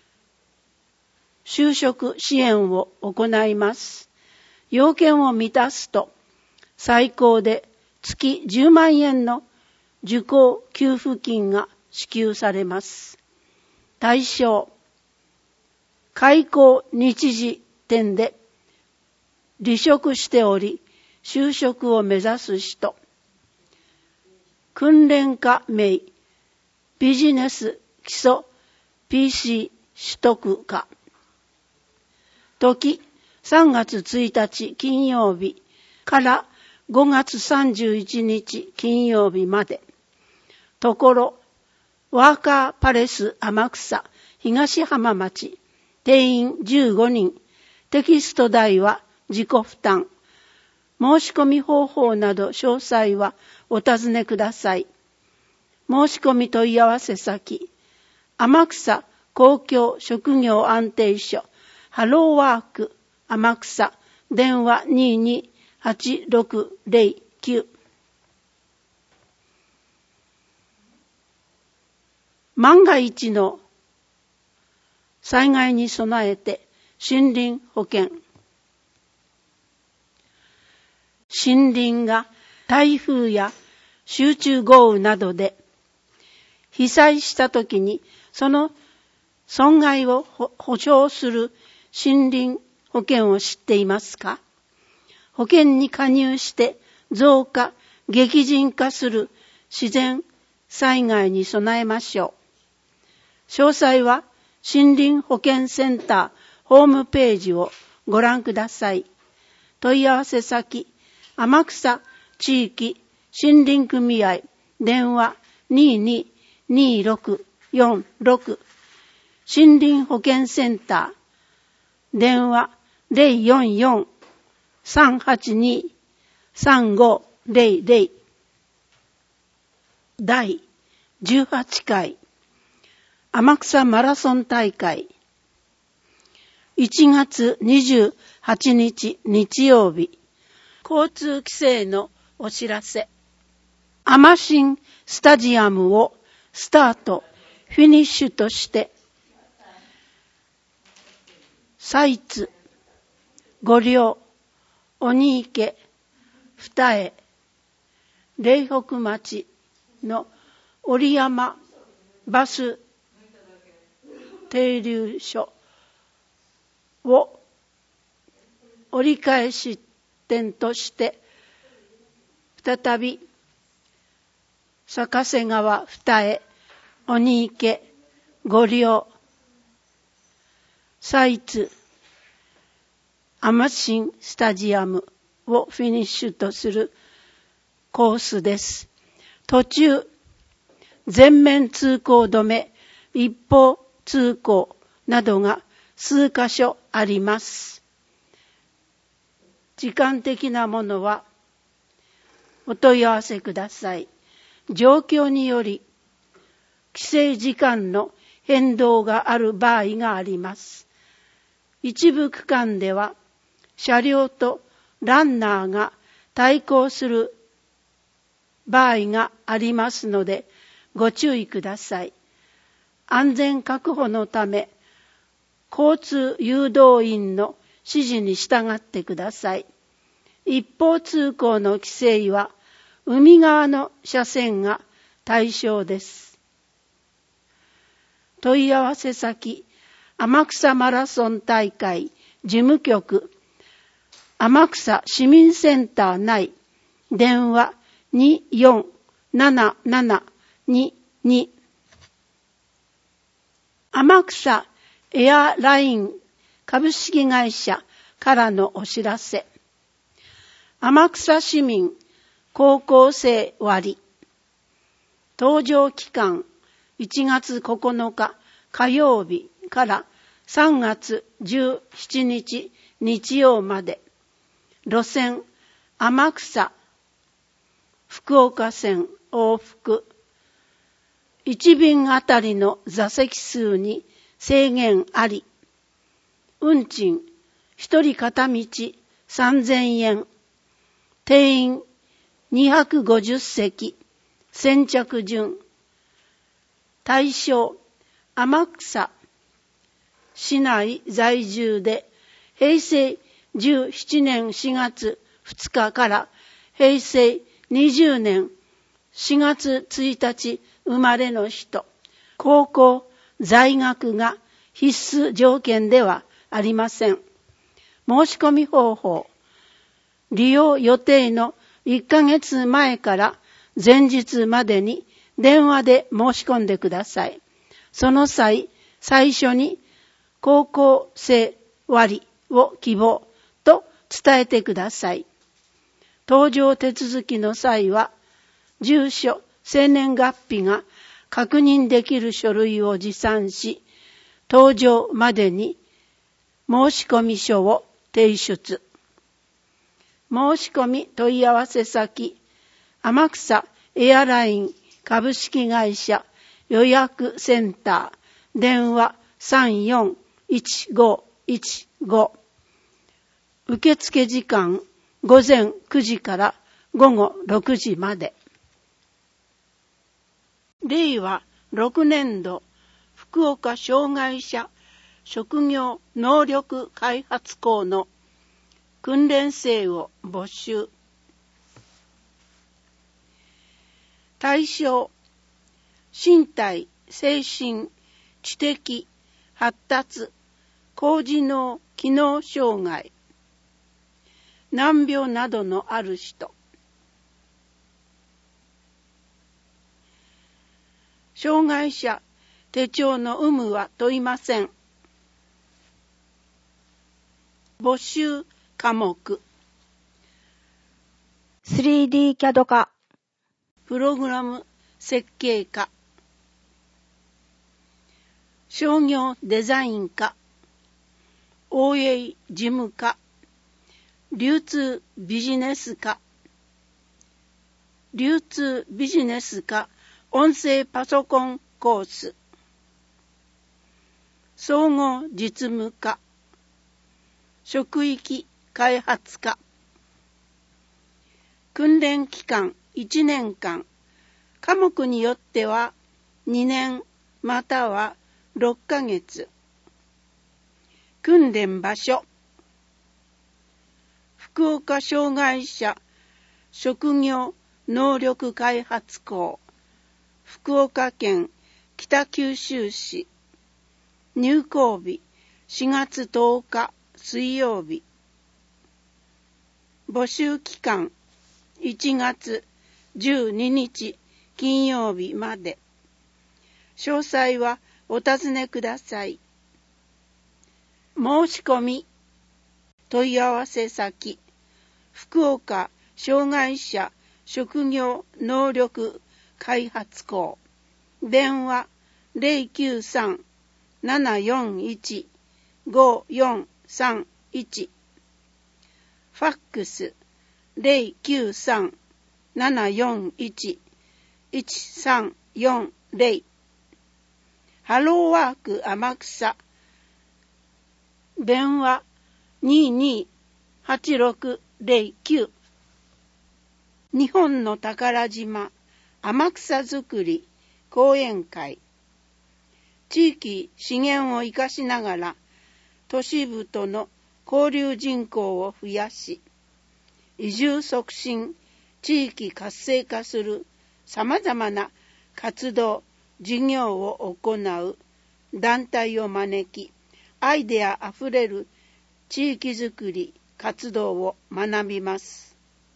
就職支援を行います。要件を満たすと、最高で月じゅうまんえんの受講給付金が支給されます。対象、開校日時点で離職しており、就職を目指す人。訓練科名、ビジネス基礎 ピーシー 取得科。時、さんがつついたち金曜日からごがつさんじゅういちにち金曜日まで。ところ、ワーカーパレス天草東浜町。定員じゅうごにん。テキスト代は自己負担。申し込み方法など詳細はお尋ねください。申し込み問い合わせ先、天草公共職業安定所ハローワーク天草、電話にーにーはちろくぜろきゅう。万が一の災害に備えて森林保険。森林が台風や集中豪雨などで被災したときに、その損害を保証する森林保険を知っていますか？保険に加入して増加、激甚化する自然災害に備えましょう。詳細は森林保険センターホームページをご覧ください。問い合わせ先、天草地域森林組合、電話にーにーにーろくよんろく。森林保険センター、電話ぜろよんよん さんはちに さんごぜろぜろ。だいじゅうはちかい天草マラソン大会。いちがつにじゅうはちにち日曜日。交通規制のお知らせ。天新スタジアムをスタート、フィニッシュとして、サイツ、五稜、鬼池、二重、嶺北町の折山バス停留所を折り返し点として再び坂瀬川二重、鬼池、五稜、サイツ、天新スタジアムをフィニッシュとするコースです。途中、全面通行止め、一方通行などが数箇所あります。時間的なものはお問い合わせください。状況により規制時間の変動がある場合があります。一部区間では車両とランナーが対向する場合がありますのでご注意ください。安全確保のため、交通誘導員の指示に従ってください。一方通行の規制は海側の車線が対象です。問い合わせ先、天草マラソン大会事務局、天草市民センター内、電話によんななななにに。天草エアライン株式会社からのお知らせ。天草市民高校生割。搭乗期間いちがつここのか火曜日からさんがつじゅうしちにち日曜まで。路線天草福岡線往復。いちびんあたりの座席数に制限あり。運賃ひとり片道さんぜんえん。定員にひゃくごじゅっせき。先着順。対象天草市内在住でへいせいじゅうななねんしがつふつかからへいせいにじゅうねんしがつついたち生まれの人。高校在学が必須条件ではありません。申し込み方法。利用予定のいっかげつまえから前日までに電話で申し込んでください。その際、最初に高校生割を希望と伝えてください。搭乗手続きの際は、住所、生年月日が確認できる書類を持参し、搭乗までに申込書を提出。申し込み問い合わせ先、天草エアライン株式会社予約センター、電話さんよんいちごいちご。受付時間ごぜんくじからごごろくじまで。れいわろくねんど福岡障害者職業能力開発校の訓練生を募集。対象、身体、精神、知的、発達、高次脳機能障害、難病などのある人。障害者手帳の有無は問いません。募集科目。 スリーディー キャド科、 プログラム設計科、商業デザイン科、オーエー 事務科、流通ビジネス科、流通ビジネス科音声パソコンコース、総合実務科、職域開発科。訓練期間いちねんかん、科目によってはにねんまたはろっかげつ。訓練場所、福岡障害者職業能力開発校、福岡県北九州市。入校日しがつとおか水曜日。募集期間いちがつじゅうににち金曜日まで。詳細はお尋ねください。申し込み問い合わせ先、福岡障害者職業能力開発校、電話 ゼロきゅうさん ななよんいち ごよんさんいち、ファックス ゼロきゅうさん ななよんいち いちさんよんゼロ、ハローワーク天草、電話 にーにーはちろくゼロきゅう。日本の宝島天草づくり講演会。地域資源を生かしながら都市部との交流人口を増やし、移住促進、地域活性化するさまざまな活動、事業を行う団体を招き、アイデアあふれる地域づくり活動を学びます。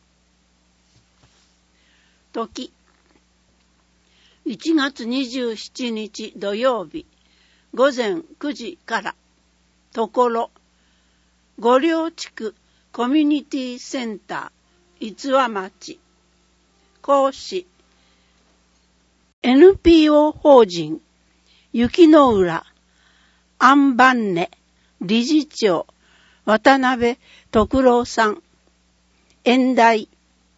時、いちがつにじゅうしちにち土曜日、ごぜんくじから、ところ、五稜地区コミュニティセンター、逸話町、講師、エヌピーオー 法人、雪の浦、アンバンネ、理事長、渡辺徳郎さん、演題、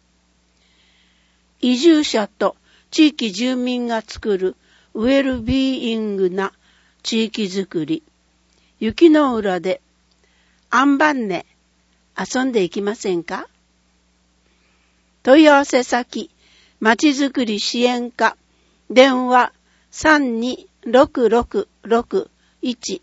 移住者と地域住民が作るウェルビーイングな地域づくり、雪の浦でアンバンネ、遊んでいきませんか？問い合わせ先、まちづくり支援課、電話さんにろくろくろくいち。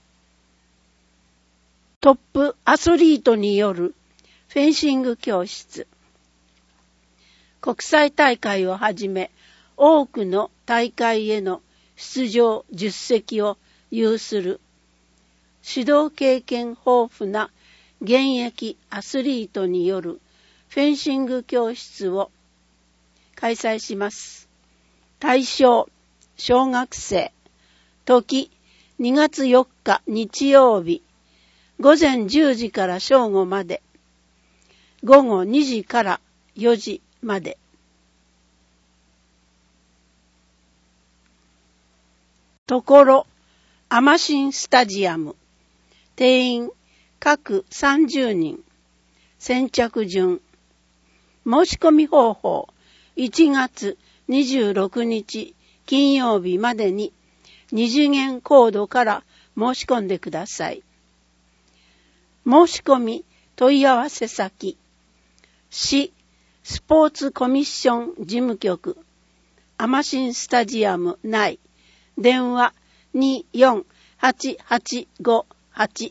トップアスリートによるフェンシング教室。国際大会をはじめ、多くの大会への出場実績を有する指導経験豊富な現役アスリートによるフェンシング教室を開催します。対象、小学生。時、にがつよっか日曜日、ごぜんじゅうじから正午まで、ごごにじからよじまで。ところ、アマシンスタジアム。定員、各さんじゅうにん。先着順。申し込み方法、いちがつにじゅうろくにち金曜日までに二次元コードから申し込んでください。申し込み問い合わせ先、市スポーツコミッション事務局、アマシンスタジアム内、電話によんはちはちごはち。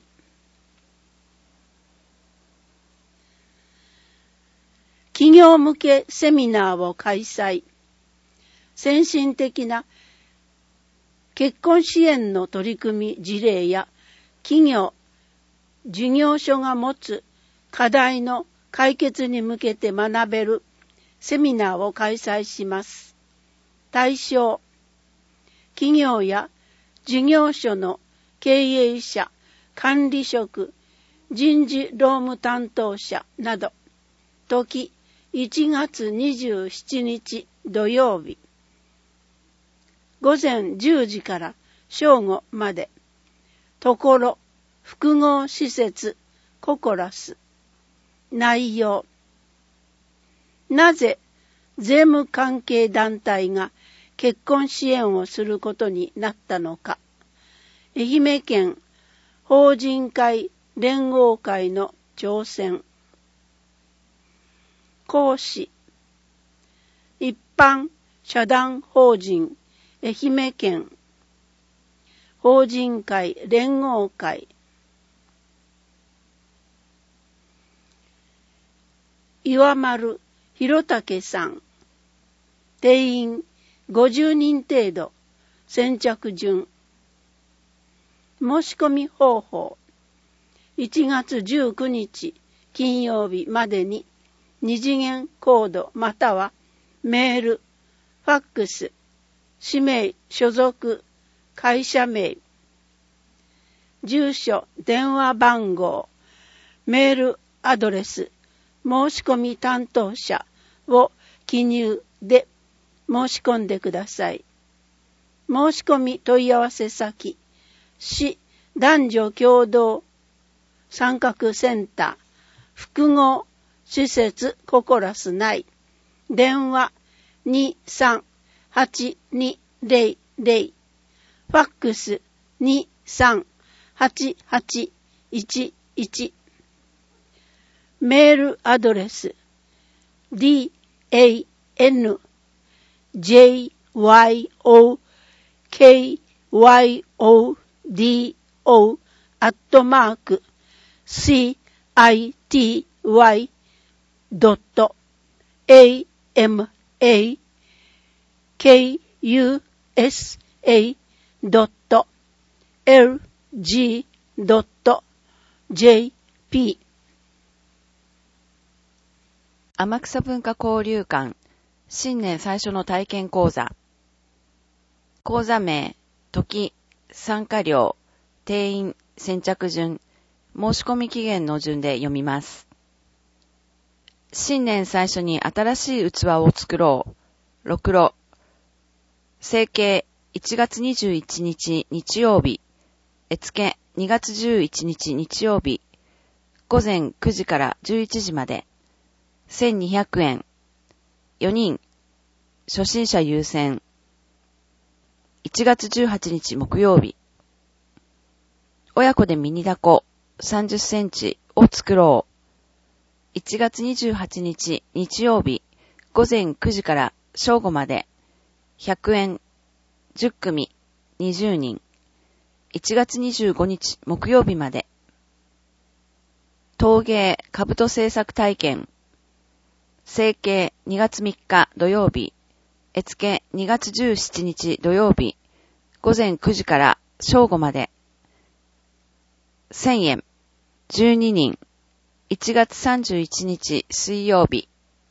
企業向けセミナーを開催。先進的な結婚支援の取り組み事例や企業、事業所が持つ課題の解決に向けて学べるセミナーを開催します。対象、企業や事業所の経営者、管理職、人事労務担当者など。時、いちがつにじゅうしちにち土曜日、ごぜんじゅうじから正午まで。ところ、複合施設ココラス。内容、なぜ税務関係団体が結婚支援をすることになったのか。愛媛県法人会連合会の挑戦。講師、一般社団法人愛媛県法人会連合会。岩丸博武さん。定員ごじゅうにん程度。先着順。申し込み方法。いちがつじゅうくにち金曜日までに二次元コードまたはメール、ファックス、氏名、所属、会社名、住所、電話番号、メールアドレス、申し込み担当者を記入で申し込んでください。申し込み問い合わせ先、市男女共同参画センター複合施設ココラス内、電話にさんはちにぜろぜろ、ファックスにさんはちはちいちいち、 メールアドレス ディー エー エヌ ジェイ ワイ オー ケー ワイ オー ディー オー アットマーク シー アイ ティー ワイ ドット エー エム エー ケー ユー エス エー ドット エル ジー ドット ジェー ピー天草文化交流館新年最初の体験講座。講座名、時、参加料、定員、先着順、申し込み期限の順で読みます。新年最初に新しい器を作ろう。ろくろ。成形いちがつにじゅういちにち日曜日。絵付けにがつじゅういちにち日曜日。午前くじからじゅういちじまで。せんにひゃくえん。よにん。初心者優先。いちがつじゅうはちにち木曜日。親子でミニダコさんじゅっセンチを作ろう。いちがつにじゅうはちにち日曜日。午前くじから正午まで。ひゃくえん。じゅっくみ。にじゅうにん。いちがつにじゅうごにち木曜日まで。陶芸兜制作体験。成形にがつみっか土曜日。絵付けにがつじゅうしちにち土曜日。午前くじから正午まで。せんえん。じゅうににん。いちがつさんじゅういちにち水曜日。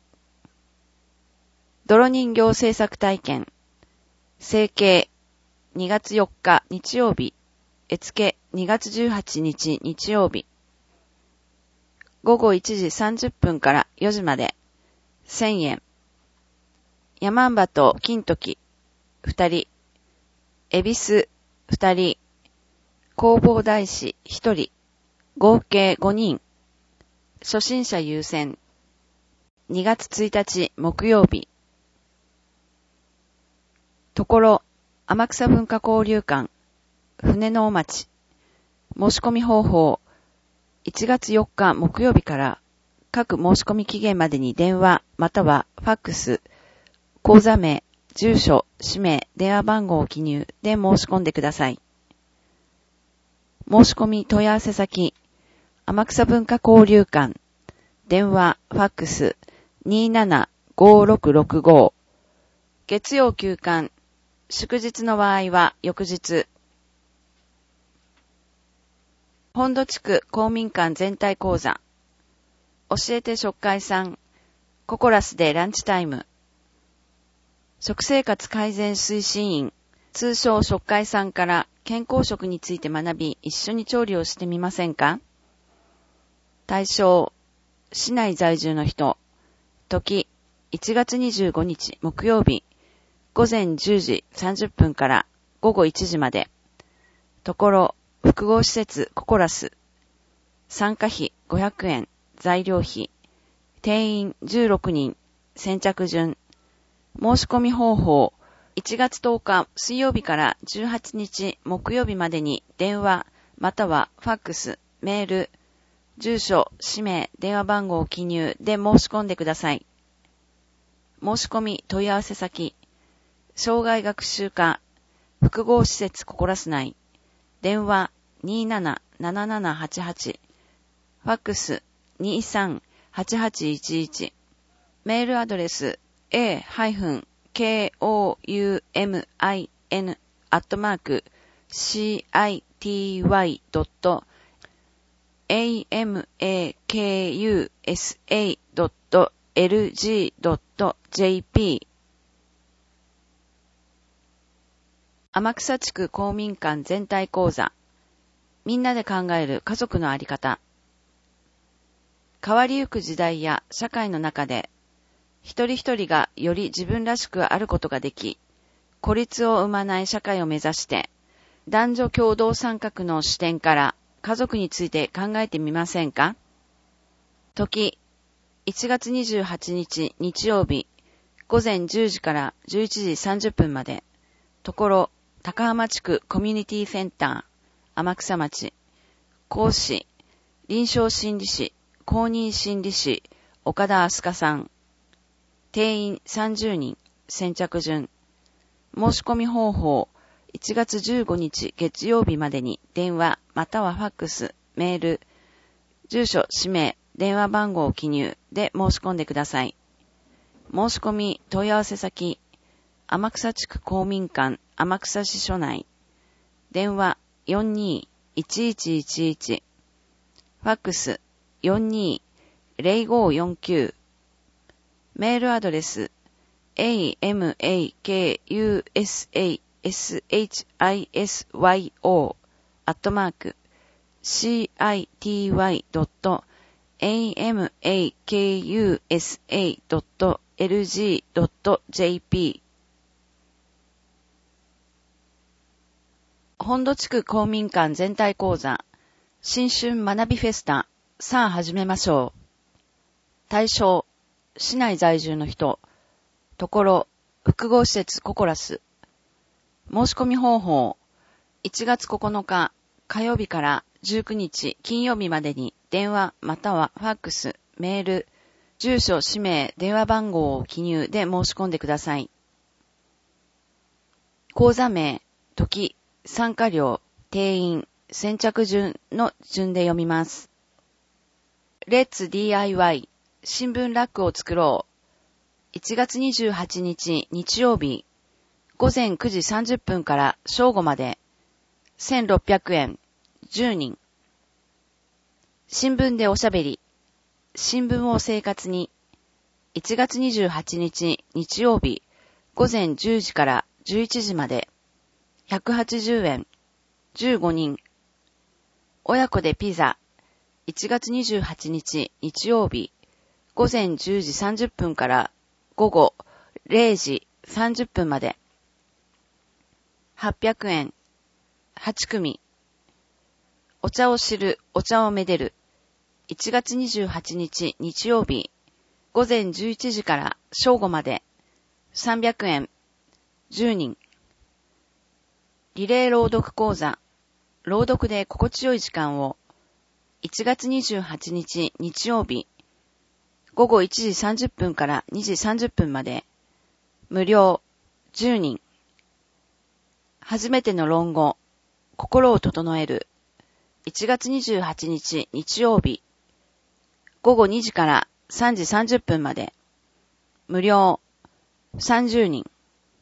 泥人形制作体験。成形にがつよっか日曜日。絵付けにがつじゅうはちにち日曜日。ごごいちじさんじゅっぷんからよじまで。せんえん。ヤマンバと金時ふたり。恵比寿ふたり。弘法大師ひとり。合計ごにん。初心者優先。にがつついたち木曜日。ところ、天草文化交流館、船のお町。申し込み方法。いちがつよっか木曜日から各申し込み期限までに電話またはファックス、口座名、住所、氏名、電話番号を記入で申し込んでください。申し込み問い合わせ先、天草文化交流館、電話、ファックス、にーなな ごーろくろくご。月曜休館、祝日の場合は翌日。本土地区公民館全体講座。教えて食会さん。ココラスでランチタイム。食生活改善推進員。通称食会さんから健康食について学び、一緒に調理をしてみませんか？対象。市内在住の人。時。いちがつにじゅうごにち木曜日。午前じゅうじさんじゅっぷんからごごいちじまで。ところ。複合施設ココラス。参加費ごひゃくえん、材料費。定員じゅうろくにん、先着順。申し込み方法。いちがつとおか水曜日からじゅうはちにち木曜日までに電話またはファックス、メール、住所、氏名、電話番号を記入で申し込んでください。申し込み問い合わせ先。障害学習課、複合施設ココラス内。電話 にーなな ななななはちはち。ファックス にーさん はちはちいちいち。メールアドレス エー ケー オー ユー エム アイ エヌ アットマーク シー アイ ティー ワイ ドット エー エム エー ケー ユー エス エー ドット エル ジー ドット ジェーピー。天草地区公民館全体講座。みんなで考える家族のあり方。変わりゆく時代や社会の中で、一人一人がより自分らしくあることができ、孤立を生まない社会を目指して、男女共同参画の視点から家族について考えてみませんか？時、いちがつにじゅうはちにち日曜日、午前じゅうじからじゅういちじさんじゅっぷんまで、ところ、高浜地区コミュニティセンター、天草町、講師、臨床心理士、 公認心理師、岡田明日香さん。定員さんじゅうにん、先着順。申し込み方法、いちがつじゅうごにち月曜日までに電話またはファックス、メール、住所、氏名、電話番号を記入で申し込んでください。申し込み問い合わせ先、天草地区公民館天草支所内、電話 よんにーいちいちいちいち、ファックス よんにーぜろごよんきゅう、メールアドレス エーエムエーケーユーエスエーエスエイチアイエスワイオー アットマーク シーアイティーワイドットエーエムエーケーユーエスエードットエルジードットジェーピー 本土地区公民館全体講座新春学びフェスタ、さあ始めましょう。対象、市内在住の人、ところ、複合施設ココラス。申し込み方法、いちがつここのか火曜日からじゅうくにち金曜日までに電話またはファックス、メール、住所、氏名、電話番号を記入で申し込んでください。講座名、時、参加料、定員、先着順の順で読みます。レッツ ディーアイワイ 新聞ラックを作ろう。いちがつにじゅうはちにち日曜日、ごぜんくじさんじゅっぷんから正午まで、せんろっぴゃくえん、じゅうにん。新聞でおしゃべり、新聞を生活に、いちがつにじゅうはちにち日曜日、ごぜんじゅうじからじゅういちじまで、ひゃくはちじゅうえん、じゅうごにん。親子でピザ、いちがつにじゅうはちにち日曜日、ごぜんじゅうじさんじゅっぷんから午後れいじさんじゅっぷんまで、はっぴゃくえん、はちくみ。お茶を知る、お茶をめでる、いちがつにじゅうはちにち日曜日、ごぜんじゅういちじから正午まで、さんびゃくえん、じゅうにん。リレー朗読講座、朗読で心地よい時間を、いちがつにじゅうはちにち日曜日、ごごいちじさんじゅっぷんからにじさんじゅっぷんまで、無料、じゅうにん。初めての論語、心を整える、いちがつにじゅうはちにち日曜日、ごごにじからさんじさんじゅっぷんまで、無料、さんじゅうにん。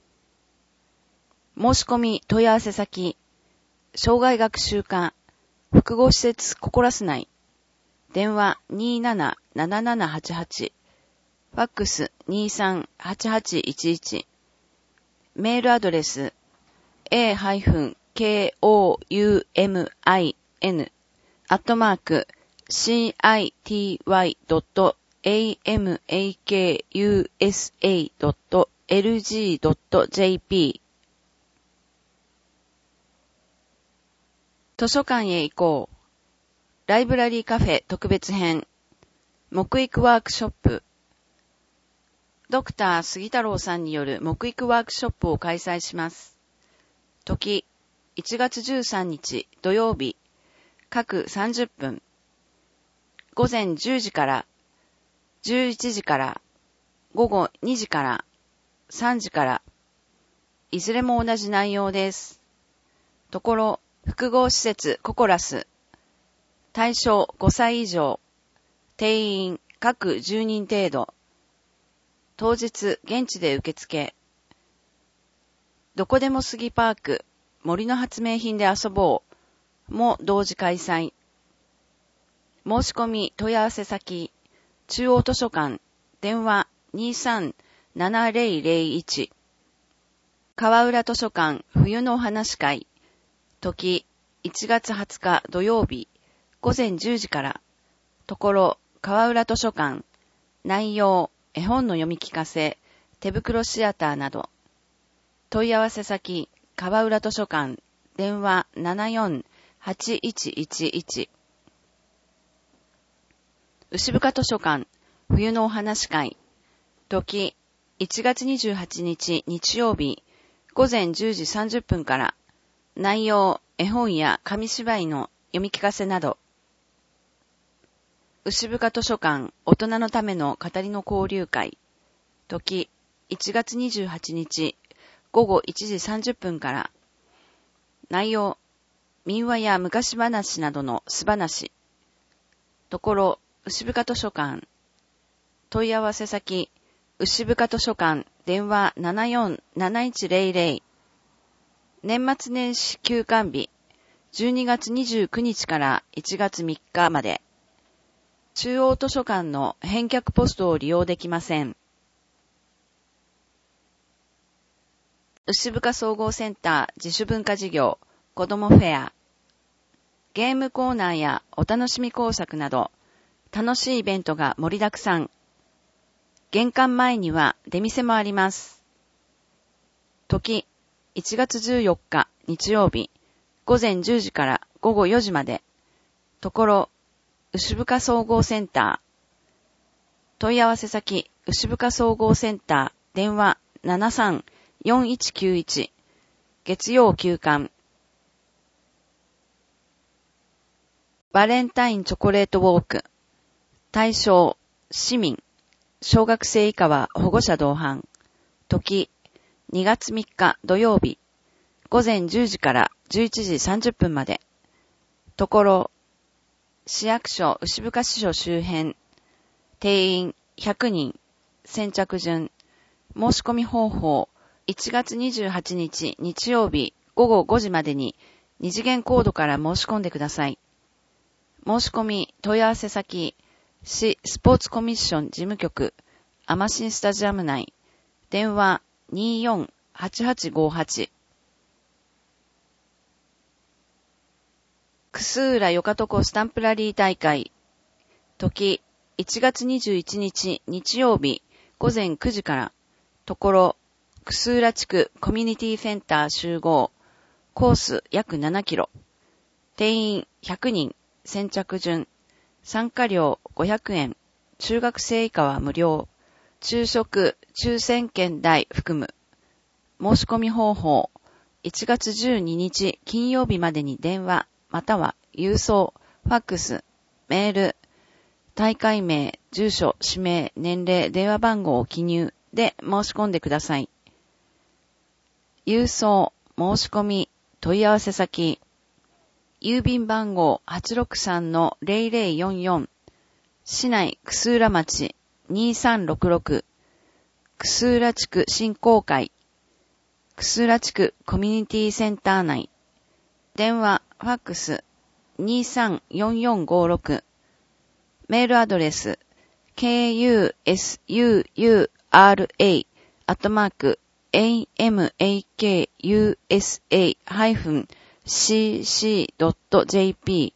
申し込み問い合わせ先、障害学習課、複合施設ココラス内、電話 にーななななななはちはち、ファックス にーさんはちはちいちいち、メールアドレス エーケーオーユーエムアイエヌ アットマーク シーアイティーワイドットエーエムエーケーユーエスエードットエルジードットジェーピー。図書館へ行こう。ライブラリーカフェ特別編。木育ワークショップ。ドクター杉太郎さんによる木育ワークショップを開催します。時、いちがつじゅうさんにち土曜日、各さんじゅっぷん。ごぜんじゅうじからじゅういちじからごごにじからさんじから、いずれも同じ内容です。ところ、複合施設ココラス。対象ごさい以上。定員各じゅうにん程度。当日現地で受付。どこでも杉パーク、森の発明品で遊ぼうも同時開催。申し込み問い合わせ先、中央図書館、電話 にーさんななぜろぜろいち。川浦図書館冬のお話会。時、いちがつはつか土曜日、ごぜんじゅうじから。ところ、川浦図書館。内容、絵本の読み聞かせ、手袋シアターなど。問い合わせ先、川浦図書館。電話 ななよんはちいちいちいち。牛深図書館。冬のお話会。時、いちがつにじゅうはちにち日曜日、ごぜんじゅうじさんじゅっぷんから。内容、絵本や紙芝居の読み聞かせなど。 牛深図書館大人のための語りの交流会。時、いちがつにじゅうはちにちごごいちじさんじゅっぷんから。内容、民話や昔話などの素話。ところ、牛深図書館。問い合わせ先、牛深図書館、電話 ななよんなないちゼロゼロ。年末年始休館日、じゅうにがつにじゅうくにちからいちがつみっかまで。中央図書館の返却ポストを利用できません。牛深総合センター自主文化事業子どもフェア。ゲームコーナーやお楽しみ工作など楽しいイベントが盛りだくさん。玄関前には出店もあります。時、いちがつじゅうよっか日曜日、ごぜんじゅうじからごごよじまで。ところ、牛深総合センター。問い合わせ先、牛深総合センター、電話 ななさんよんいちきゅういち。月曜休館。バレンタインチョコレートウォーク。対象、市民。小学生以下は保護者同伴。時、にがつみっか土曜日、ごぜんじゅうじからじゅういちじさんじゅっぷんまで。ところ、市役所牛深支所周辺。定員ひゃくにん。先着順。申し込み方法、いちがつにじゅうはちにち日曜日ごごごじまでに二次元コードから申し込んでください。申し込み問い合わせ先、市スポーツコミッション事務局、アマシンスタジアム内、電話 にーよんはちはちごはち。楠浦よかとこスタンプラリー大会。時、いちがつにじゅういちにち日曜日ごぜんくじから。ところ、楠浦地区コミュニティセンター集合。コース約ななキロ。定員ひゃくにん。先着順。参加料ごひゃくえん。中学生以下は無料。昼食、抽選券代含む。申し込み方法。いちがつじゅうににち金曜日までに電話、または郵送、ファックス、メール、大会名、住所、氏名、年齢、電話番号を記入で申し込んでください。郵送、申し込み、問い合わせ先。郵便番号 はちろくさんのゼロゼロよんよん。市内楠浦町にさんろくろく。楠浦地区振興会。楠浦地区コミュニティセンター内。電話、ファックス にさんよんよんごろく。メールアドレス ケーユーエスユーユーアールエー アットマーク エーエムエーケーユーエスエー ハイフンシーシードットジェーピー。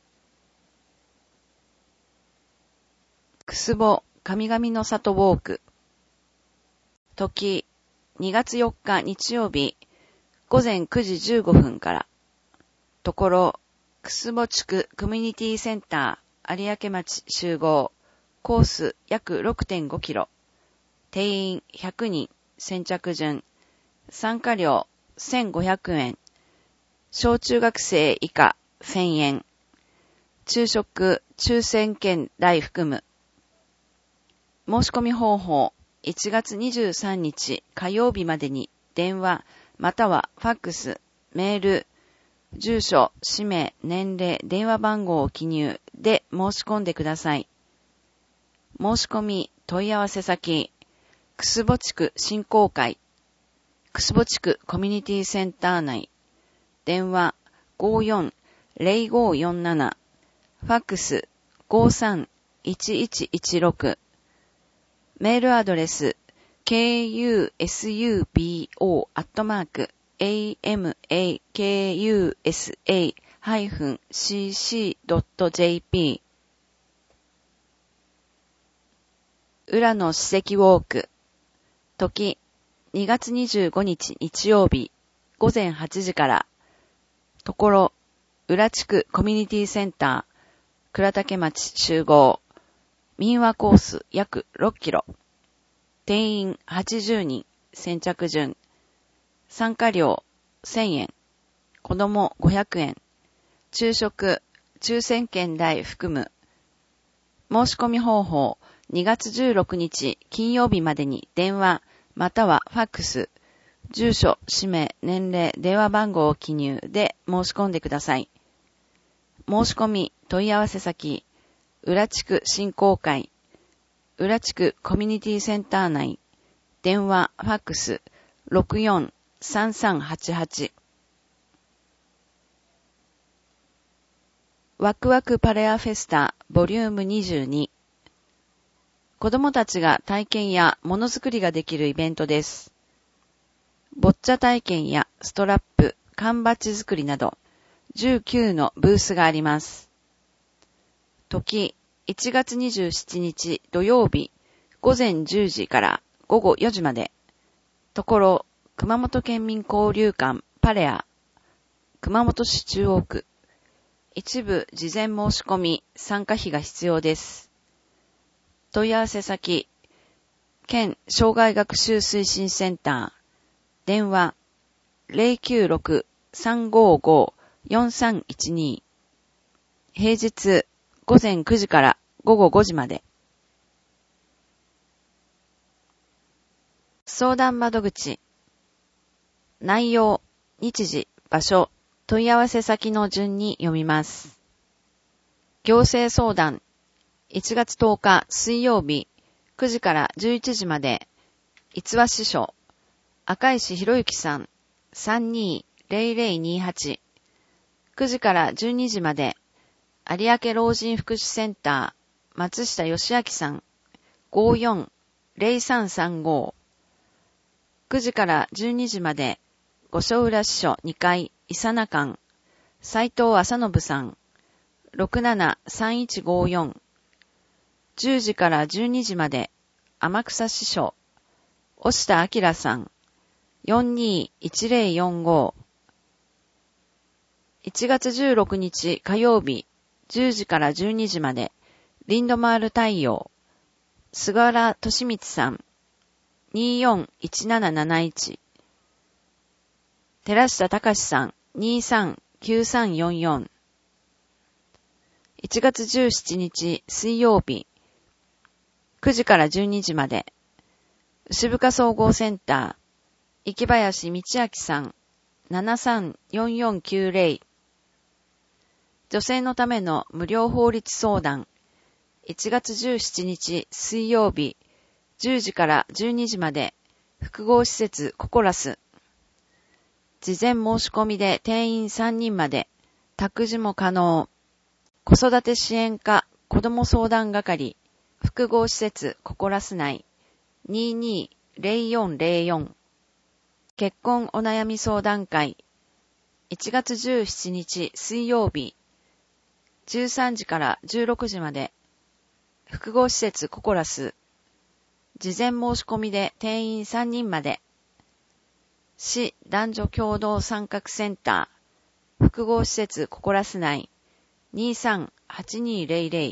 くすぼ神々の里ウォーク。時、にがつよっか日曜日、ごぜんくじじゅうごふんから。ところ、くすぼ地区コミュニティセンター有明町集合。コース約 ろくてんごキロ。定員ひゃくにん。先着順。参加料せんごひゃくえん。小中学生以下せんえん。昼食、抽選券代含む。申し込み方法、いちがつにじゅうさんにち火曜日までに電話、またはファックス、メール、住所、氏名、年齢、電話番号を記入で申し込んでください。申し込み、問い合わせ先、くすぼ地区振興会、くすぼ地区コミュニティセンター内、電話 ごーよんゼロごーよんなな、ファックス ごーさんいちいちいちろく、メールアドレス ケーユーエスユービーオー アットマーク エーエムエーケーユーエスエー ハイフン シーシードットジェーピー。浦野史跡ウォーク。時、にがつにじゅうごにち日曜日、ごぜんはちじから。ところ、浦地区コミュニティセンター、倉岳町集合。民話コース約ろっキロ。定員はちじゅうにん、先着順。参加料せんえん。子供ごひゃくえん。昼食、抽選券代含む。 申し込み方法、にがつじゅうろくにち金曜日までに電話、またはファックス、住所、氏名、年齢、電話番号を記入で申し込んでください。申し込み、問い合わせ先、浦地区振興会、浦地区コミュニティセンター内、電話、ファックス、ろくよん さんさんはちはち。ワクワクパレアフェスタボリュームにじゅうに。子供たちが体験やものづくりができるイベントです。ボッチャ体験やストラップ、缶バッジ作りなどじゅうきゅうのブースがあります。時、いちがつにじゅうしちにち土曜日ごぜんじゅうじからごごよじまで。ところ、熊本県民交流館パレア、熊本市中央区。一部事前申し込み、参加費が必要です。問い合わせ先、県障害学習推進センター、電話 ゼロきゅうろく さんごご よんさんいちに。平日ごぜんくじからごごごじまで。相談窓口。内容、日時、場所、問い合わせ先の順に読みます。行政相談。いちがつとおか水曜日くじからじゅういちじまで。逸話師匠。赤石博之さん。さんにーぜろぜろにはち。くじからじゅうにじまで。有明老人福祉センター。松下義明さん。ごよんぜろさんさんご。くじからじゅうにじまで、五所浦支所にかい、伊佐名館、斉藤正信さん、ろくななさんいちごよん。じゅうじからじゅうにじまで、天草支所、押田明さん、よんにーいちぜろよんご。いちがつじゅうろくにち火曜日、じゅうじからじゅうにじまで、リンドマール太陽、菅原俊光さん、にーよんいちなななないち。寺下隆さん、にーさんきゅうさんよんよん。いちがつじゅうしちにち水曜日、くじからじゅうにじまで、牛深総合センター、池林道明さん、ななさんよんよんきゅうぜろ。女性のための無料法律相談、いちがつじゅうしちにち水曜日、じゅうじからじゅうにじまで、複合施設ココラス。事前申し込みで定員さんにんまで、託児も可能。子育て支援課子ども相談係、複合施設ココラス内、にーにーぜろよんぜろよん。結婚お悩み相談会、いちがつじゅうしちにち水曜日、じゅうさんじからじゅうろくじまで、複合施設ココラス。事前申し込みで定員さんにんまで。市男女共同参画センター、複合施設ココラス内、にーさんはちにーぜろぜろ。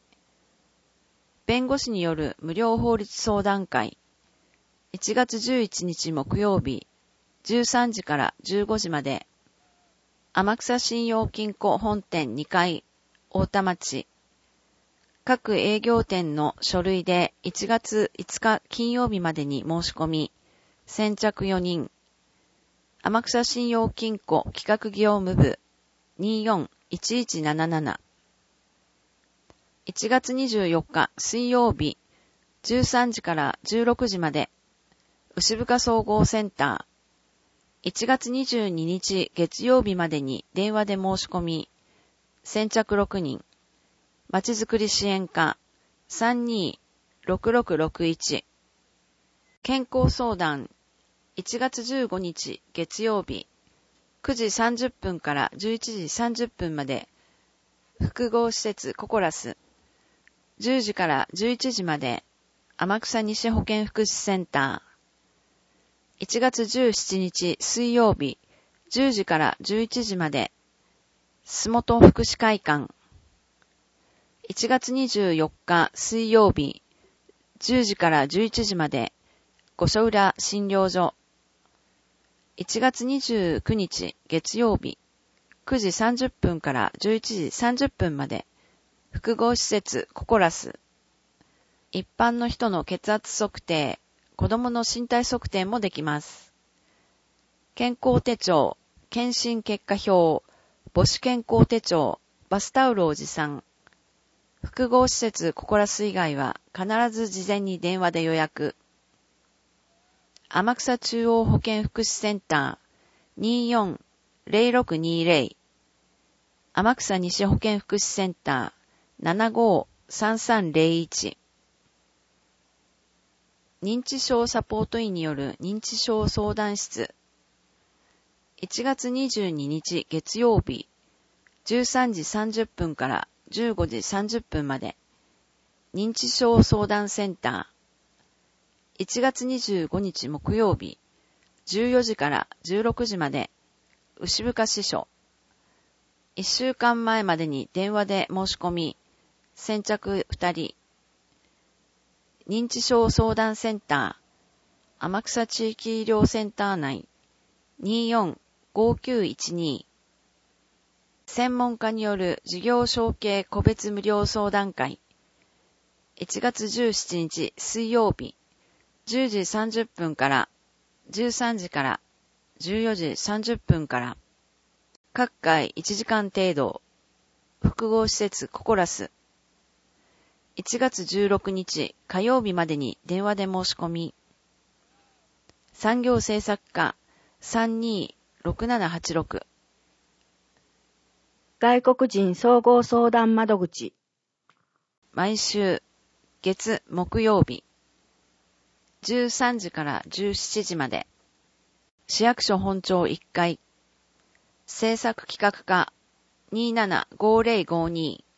弁護士による無料法律相談会、いちがつじゅういちにち木曜日、じゅうさんじからじゅうごじまで。天草信用金庫本店にかい、大田町。各営業店の書類でいちがついつか金曜日までに申し込み、先着よにん。天草信用金庫企画業務部 にーよんいちいちなななな。いちがつにじゅうよっか水曜日、じゅうさんじからじゅうろくじまで、牛深総合センター。いちがつにじゅうににち月曜日までに電話で申し込み、先着ろくにん。まちづくり支援課 さんにーろくろくろくいち。健康相談いちがつじゅうごにち月曜日くじさんじゅっぷんからじゅういちじさんじゅっぷんまで複合施設ココラスじゅうじからじゅういちじまで天草西保健福祉センターいちがつじゅうしちにち水曜日じゅうじからじゅういちじまで洲本福祉会館いちがつにじゅうよっか水曜日じゅうじからじゅういちじまで五所浦診療所いちがつにじゅうくにち月曜日くじさんじゅっぷんからじゅういちじさんじゅっぷんまで複合施設ココラス。一般の人の血圧測定、子供の身体測定もできます。健康手帳、検診結果表、母子健康手帳、バスタオルを持参。複合施設ココラス以外は必ず事前に電話で予約。天草中央保健福祉センター にーよんゼロろくにゼロ。天草西保健福祉センター ななごーさんさんゼロいち。認知症サポート員による認知症相談室。いちがつにじゅうににち月曜日、じゅうさんじさんじゅっぷんからじゅうごじさんじゅっぷんまで、認知症相談センター。いちがつにじゅうごにち木曜日、じゅうよじからじゅうろくじまで、牛深支所。いっしゅうかんまえまでに電話で申し込み、先着ふたり。認知症相談センター、天草地域医療センター内、にーよんごきゅういちに。専門家による事業承継個別無料相談会。いちがつじゅうしちにち水曜日、じゅうじさんじゅっぷんからじゅうさんじからじゅうよじさんじゅっぷんから、各回いちじかん程度、複合施設ココラス。いちがつじゅうろくにち火曜日までに電話で申し込み。産業政策課 さんにーろくななはちろく。 外国人総合相談窓口。 毎週月木曜日じゅうさんじからじゅうしちじまで。市役所本庁いっかい。制作企画課 にーななごゼロごに。